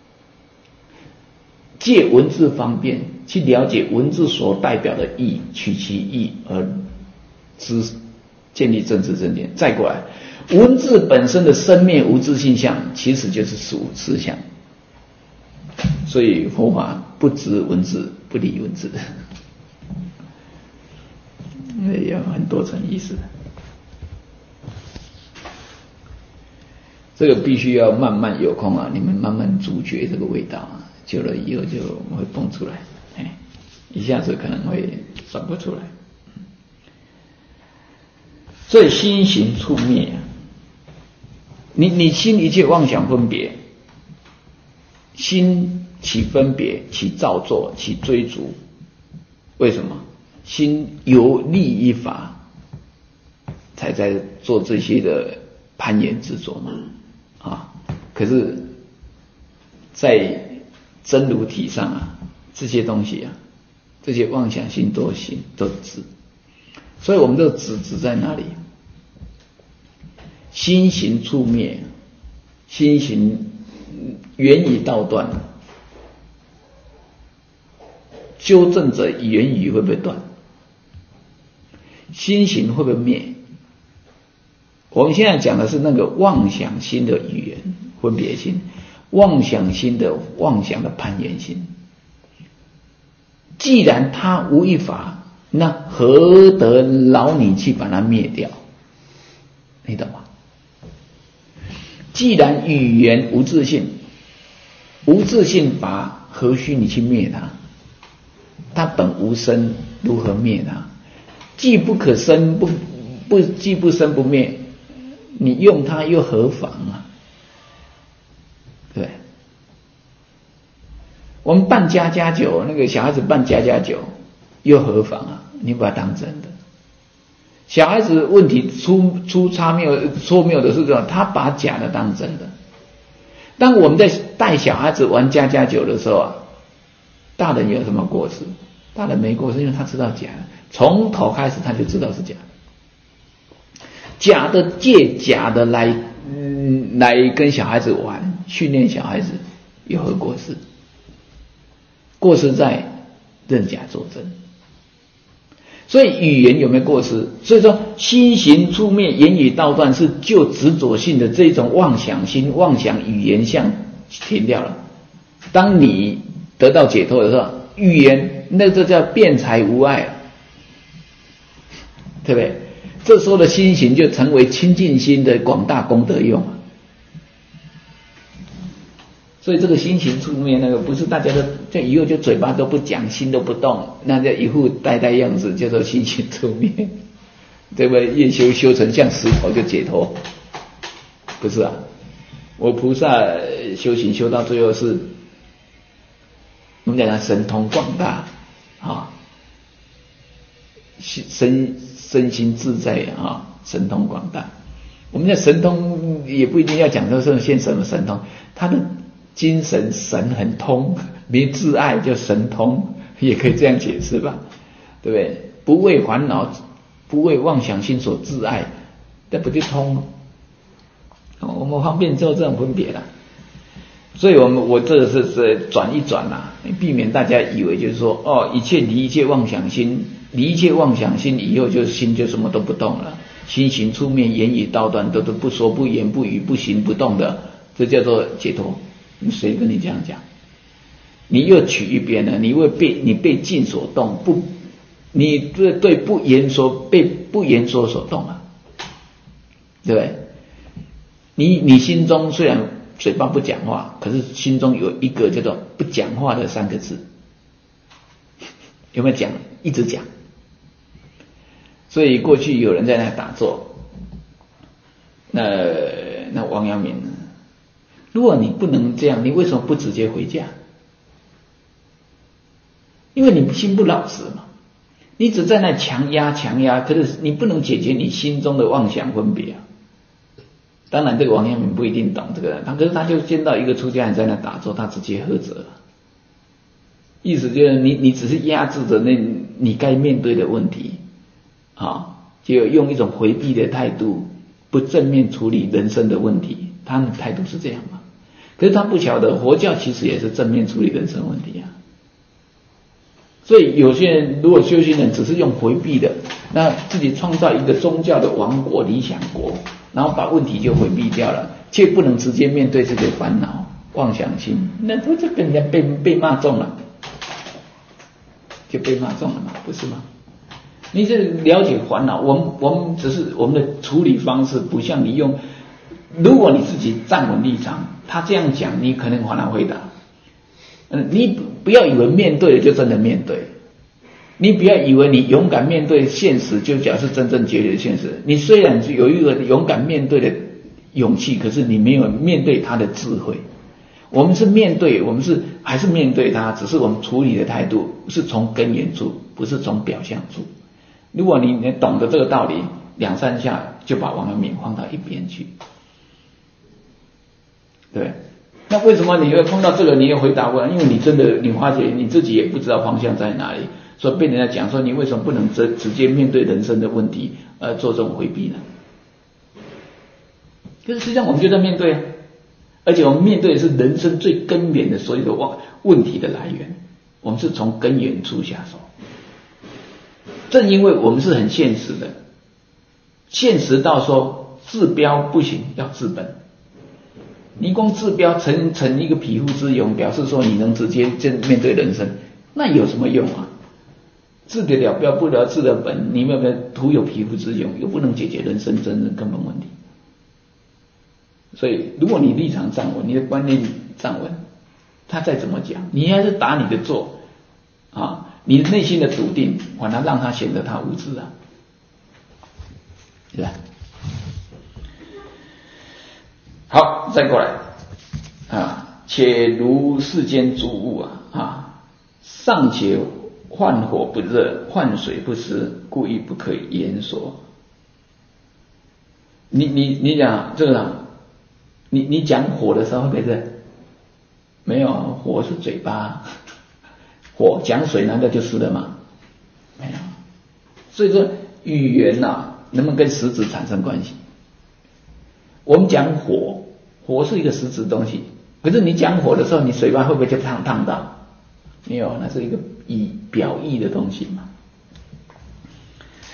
A: 借文字方便去了解文字所代表的意，取其意而知建立真知正见。再过来，文字本身的生灭无自性相，其实就是属实相。所以佛法不知文字，不理文字，有很多层意思。这个必须要慢慢有空啊，你们慢慢咀嚼这个味道啊，久了以后就会蹦出来，哎，一下子可能会转不出来。所以心行处灭啊，你你心一切妄想分别，心起分别，起造作，起追逐。为什么？心有利益法，才在做这些的攀岩执着嘛。啊，可是，在真如体上啊，这些东西啊，这些妄想心都行都止。所以我们这个止止在哪里？心行处灭，心行缘已道断，纠正者言语会不会断？心行会不会灭？我们现在讲的是那个妄想心的语言分别心，妄想心的妄想的攀岩心。既然它无一法，那何得劳你去把它灭掉？你懂吗？既然语言无自性，无自性法，何须你去灭它？它本无生，如何灭它？既不可生不不既不生不灭，你用它又何妨啊？对，我们办家家酒，那个小孩子办家家酒又何妨啊？你把它当真的。小孩子问题出出差谬错谬的是这种，他把假的当真的。当我们在带小孩子玩家家酒的时候啊，大人有什么过失？大人没过失，因为他知道假的，从头开始他就知道是假的。假的借假的来嗯来跟小孩子玩，训练小孩子有何过失？过失在认假作真。 所以语言有没有过失？所以说心行出灭，言语道断，是就执着性的这种妄想心、妄想语言相停掉了。当你得到解脱的时候，语言那就叫辩才无碍了，对不对？这时候的心行就成为清净心的广大功德用。所以这个心行出灭，那个不是大家都这以后就嘴巴都不讲，心都不动，那叫一副呆呆样子，叫做心行出灭，对不对？越修修成像石头就解脱，不是啊？我菩萨修行修到最后是，我们讲它神通广大啊，身身心自在啊，神通广大。我们的神通也不一定要讲说是现什么神通，他的精神神很通，没自爱就神通，也可以这样解释吧，对不对？不为烦恼，不为妄想心所自爱，那不就通了？我们方便做这种分别了。所以我们我这是是转一转啦、啊，避免大家以为就是说哦，一切离一切妄想心，离一切妄想心以后就心就什么都不动了，心行出灭，言语道断，都是不说不言不语不行不动的，这叫做解脱。谁跟你这样讲？你又取一边了，你会被你被境所动，不，你对对不言说被不言说所动啊，对不对？你你心中虽然嘴巴不讲话，可是心中有一个叫做不讲话的三个字，有没有讲？一直讲。所以过去有人在那打坐，那那王阳明，如果你不能这样，你为什么不直接回家？因为你心不老实嘛，你只在那强压强压，可是你不能解决你心中的妄想分别啊。当然这个王阳明不一定懂这个，他可是他就见到一个出家人在那打坐，他直接喝责了，意思就是你你只是压制着那你该面对的问题啊，就用一种回避的态度，不正面处理人生的问题，他的态度是这样嘛？可是他不晓得佛教其实也是正面处理人生问题啊。所以有些人如果修行人只是用回避的，那自己创造一个宗教的王国理想国，然后把问题就回避掉了，却不能直接面对这个烦恼妄想心，那不就跟人家被被骂中了，就被骂中了嘛，不是吗？你这了解烦恼，我们我们只是我们的处理方式不像你用，如果你自己站稳立场，他这样讲，你可能很难回答。嗯，你不要以为面对了就真的面对，你不要以为你勇敢面对现实就表示真正解决现实。你虽然有一个勇敢面对的勇气，可是你没有面对它的智慧。我们是面对，我们是还是面对它，只是我们处理的态度是从根源处，不是从表象处。如果你你懂得这个道理，两三下就把王阳明放到一边去，对。那为什么你会碰到这个你也回答不了？因为你真的你发觉你自己也不知道方向在哪里，所以被人家讲说你为什么不能直直接面对人生的问题，呃，做这种回避呢？可是实际上我们就在面对啊，而且我们面对的是人生最根源的所有的问问题的来源，我们是从根源处下手。正因为我们是很现实的，现实到说治标不行，要治本。你光治标成成一个匹夫之勇，表示说你能直接面对人生，那有什么用啊？治得了标不了治得本，你有没有徒有匹夫之勇，又不能解决人生真正根本问题。所以如果你立场站稳，你的观念站稳，他再怎么讲，你还是打你的坐啊，你内心的笃定反而让他显得他无知啊，是吧？好，再过来啊，且如世间诸物啊啊，尚且患火不热，患水不湿，故亦不可言说。你你你讲这个，你你讲火的时候会不会热？没有啊，火是嘴巴，火讲水难道就湿了吗？没有。所以说语言呐、啊，能不能跟实质产生关系？我们讲火，火是一个实质东西，可是你讲火的时候，你嘴巴会不会就烫烫到？没有，那是一个以表意的东西嘛。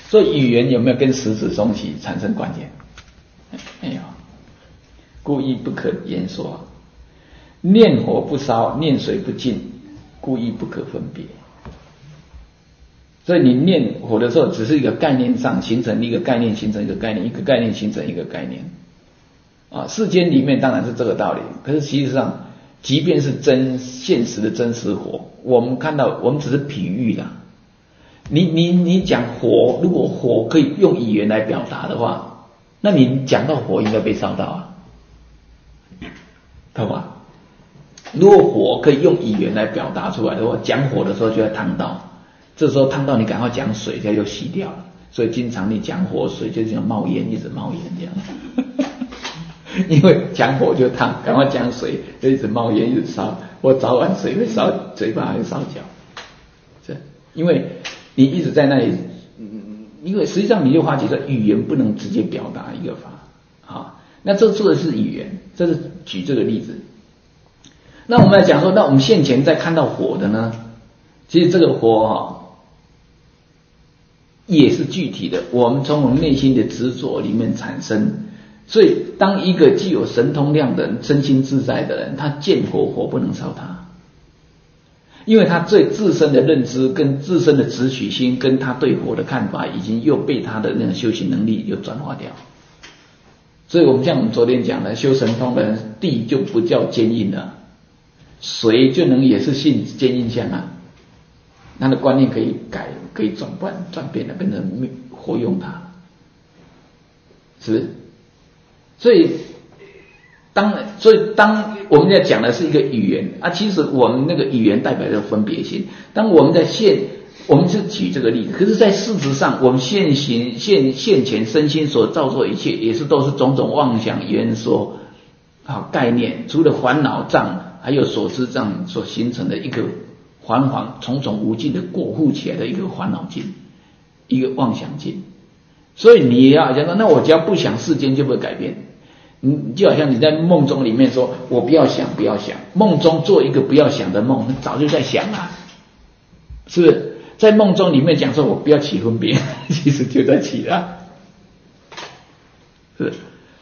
A: 所以语言有没有跟十指中起产生关联？没有。故意不可言说，念火不烧，念水不进，故意不可分别。所以你念火的时候，只是一个概念上形成一个概念，形成一个概念，一个概念形成一个概念。啊，世间里面当然是这个道理，可是其实上，即便是真现实的真实火，我们看到我们只是比喻啦。你你你讲火，如果火可以用语言来表达的话，那你讲到火应该被烧到啊，懂吗？如果火可以用语言来表达出来的话，讲火的时候就要烫到。这时候烫到你赶快讲水，它就熄掉了。所以经常你讲火水就是要冒烟，一直冒烟这样。因为讲火就烫，赶快讲水就一直冒烟，一直烧。我早晚水会烧嘴巴，还会烧脚。这因为你一直在那里，因为实际上你就发觉说，语言不能直接表达一个法啊。那这这个是语言，这是举这个例子。那我们来讲说，那我们现前在看到火的呢，其实这个火哈。也是具体的，我们从我们内心的执着里面产生。所以当一个具有神通量的人，身心自在的人，他见火，火不能烧他，因为他对自身的认知跟自身的执取心跟他对火的看法已经又被他的那个修行能力又转化掉。所以我们像我们昨天讲的，修神通的人，地就不叫坚硬了，水就能也是性坚硬相啊，他的观念可以改，可以转换转变的，变成活用它，是不是？所以当所以当我们在讲的是一个语言啊，其实我们那个语言代表着分别心。当我们在现，我们是举这个例子，可是在事实上，我们现行现现前身心所造作一切，也是都是种种妄想言说啊概念，除了烦恼障，还有所知障所形成的一个环环重重无尽的裹护起来的一个烦恼境，一个妄想境。所以你也要讲说，那我只要不想，世间就会改变。你就好像你在梦中里面说，我不要想，不要想，梦中做一个不要想的梦，你早就在想了，是不是？在梦中里面讲说我不要起分别，其实就在起了，是。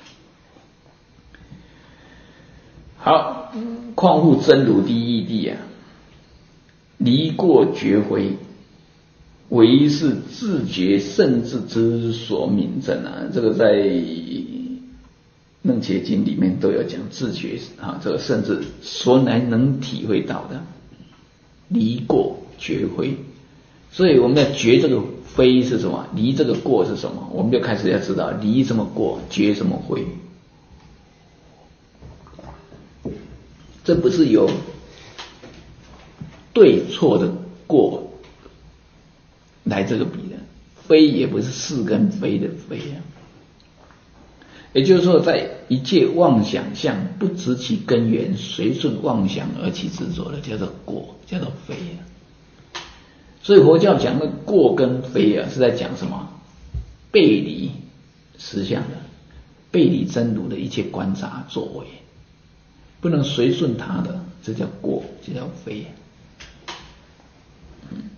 A: 好，况复真如第一义谛啊，离过觉慧，唯是自觉圣智之所明证啊。这个在楞伽经里面都有讲自觉啊，这个圣智所乃能体会到的，离过觉慧。所以我们要觉这个非是什么，离这个过是什么，我们就开始要知道离什么过，觉什么非。这不是有对错的过来这个比的，非也不是是跟非的非啊。也就是说，在一切妄想相不知其根源，随顺妄想而起执着的，叫做过，叫做非啊。所以佛教讲的过跟非啊，是在讲什么？背离实相的，背离真如的一切观察作为，不能随顺他的，这叫过，这叫非。嗯，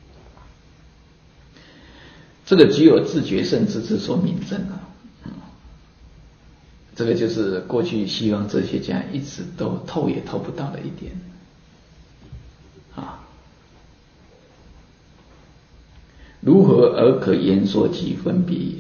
A: 这个只有自觉圣智之所明证啊。嗯，这个就是过去西方哲学家一直都透也透不到的一点啊。如何而可言说其分别也？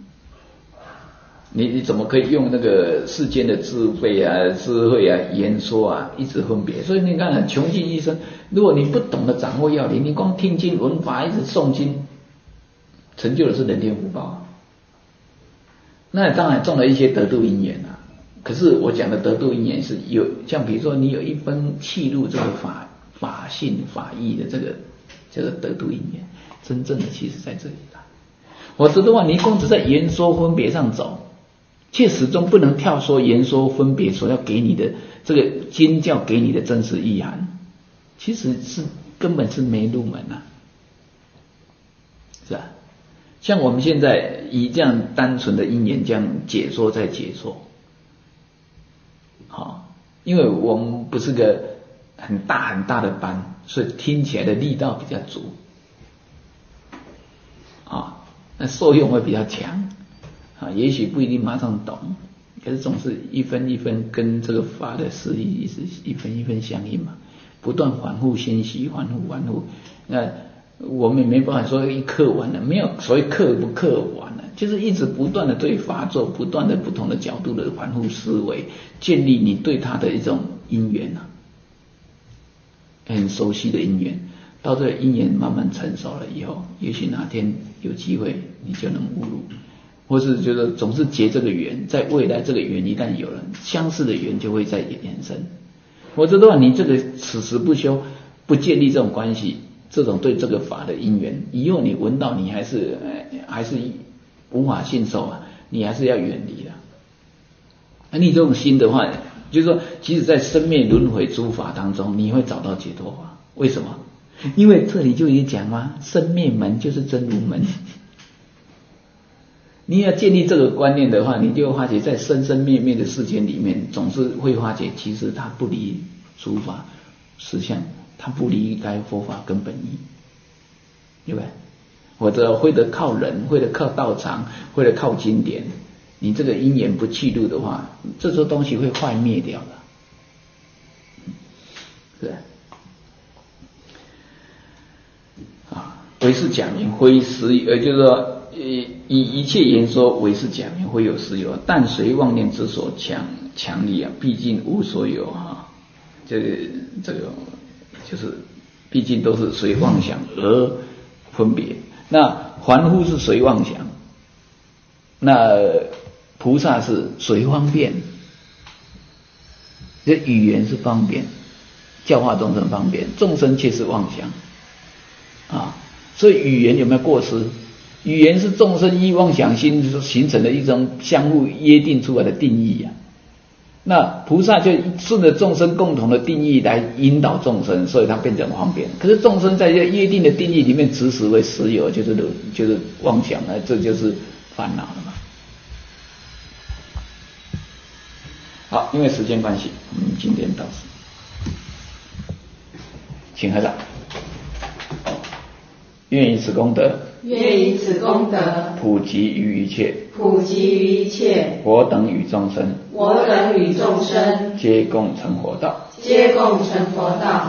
A: 你你怎么可以用那个世间的智慧啊、智慧啊、言说啊，一直分别？所以你看，穷尽一生，如果你不懂得掌握要领，你光听经闻法，一直诵经，成就的是人天福报。那当然种了一些得度因缘啊。可是我讲的得度因缘是有，像比如说你有一分契入这个法法性法义的这个叫做得度因缘。真正的其实在这里了，否则的话，你光只在言说分别上走，却始终不能跳说言说分别所要给你的这个经教给你的真实意涵，其实是根本是没入门啊，是吧？像我们现在以这样单纯的因缘这样解说再解说，好，因为我们不是个很大很大的班，所以听起来的力道比较足。啊， 那受用会比较强啊，也许不一定马上懂，可是总是一分一分跟这个法的实义是一分一分相应嘛，不断反复欣喜，反复反复。那我们没办法说一刻完了，没有所谓刻不刻完了，就是一直不断的对法做，不断的不同的角度的反复思维，建立你对他的一种因缘啊，很熟悉的因缘。到这个因缘慢慢成熟了以后，也许哪天有机会你就能悟入，或是觉得总是结这个缘，在未来这个缘一旦有了相似的缘，就会再延伸。否则的话，你这个此时不修，不建立这种关系，这种对这个法的因缘，以后你闻到你还是还是无法信受啊，你还是要远离的。那你这种心的话，就是说，即使在生灭轮回诸法当中，你会找到解脱法。为什么？因为这里就已经讲嘛，生灭门就是真如门。你要建立这个观念的话，你就会发觉在生生灭灭的世间里面，总是会发觉其实它不离诸法实相，它不离开佛法根本义，对不对？或者会得靠人，会得靠道场，会得靠经典，你这个因缘不去入的话，这些东西会坏灭掉的，是吧？啊，唯是假名，非实有，呃，就是说，以以一切言说，唯是假名，非有实有。但随妄念之所强强力啊，毕竟无所有啊。这个这个就是，毕竟都是随妄想而分别。那凡夫是随妄想，那菩萨是随方便。这语言是方便，教化众生方便，众生却是妄想。啊，所以语言有没有过失？语言是众生依妄想心形成的一种相互约定出来的定义啊。那菩萨就顺着众生共同的定义来引导众生，所以它变成方便。可是众生在这约定的定义里面执实为实有，就是就是妄想了，这就是烦恼了嘛。好，因为时间关系，我们今天到此，请合掌。愿以此功德，
B: 愿以此功德
A: 普及于一切，
B: 普及于一切
A: 我等与众生，
B: 我等与众生，
A: 皆共成佛道，
B: 皆共成佛道。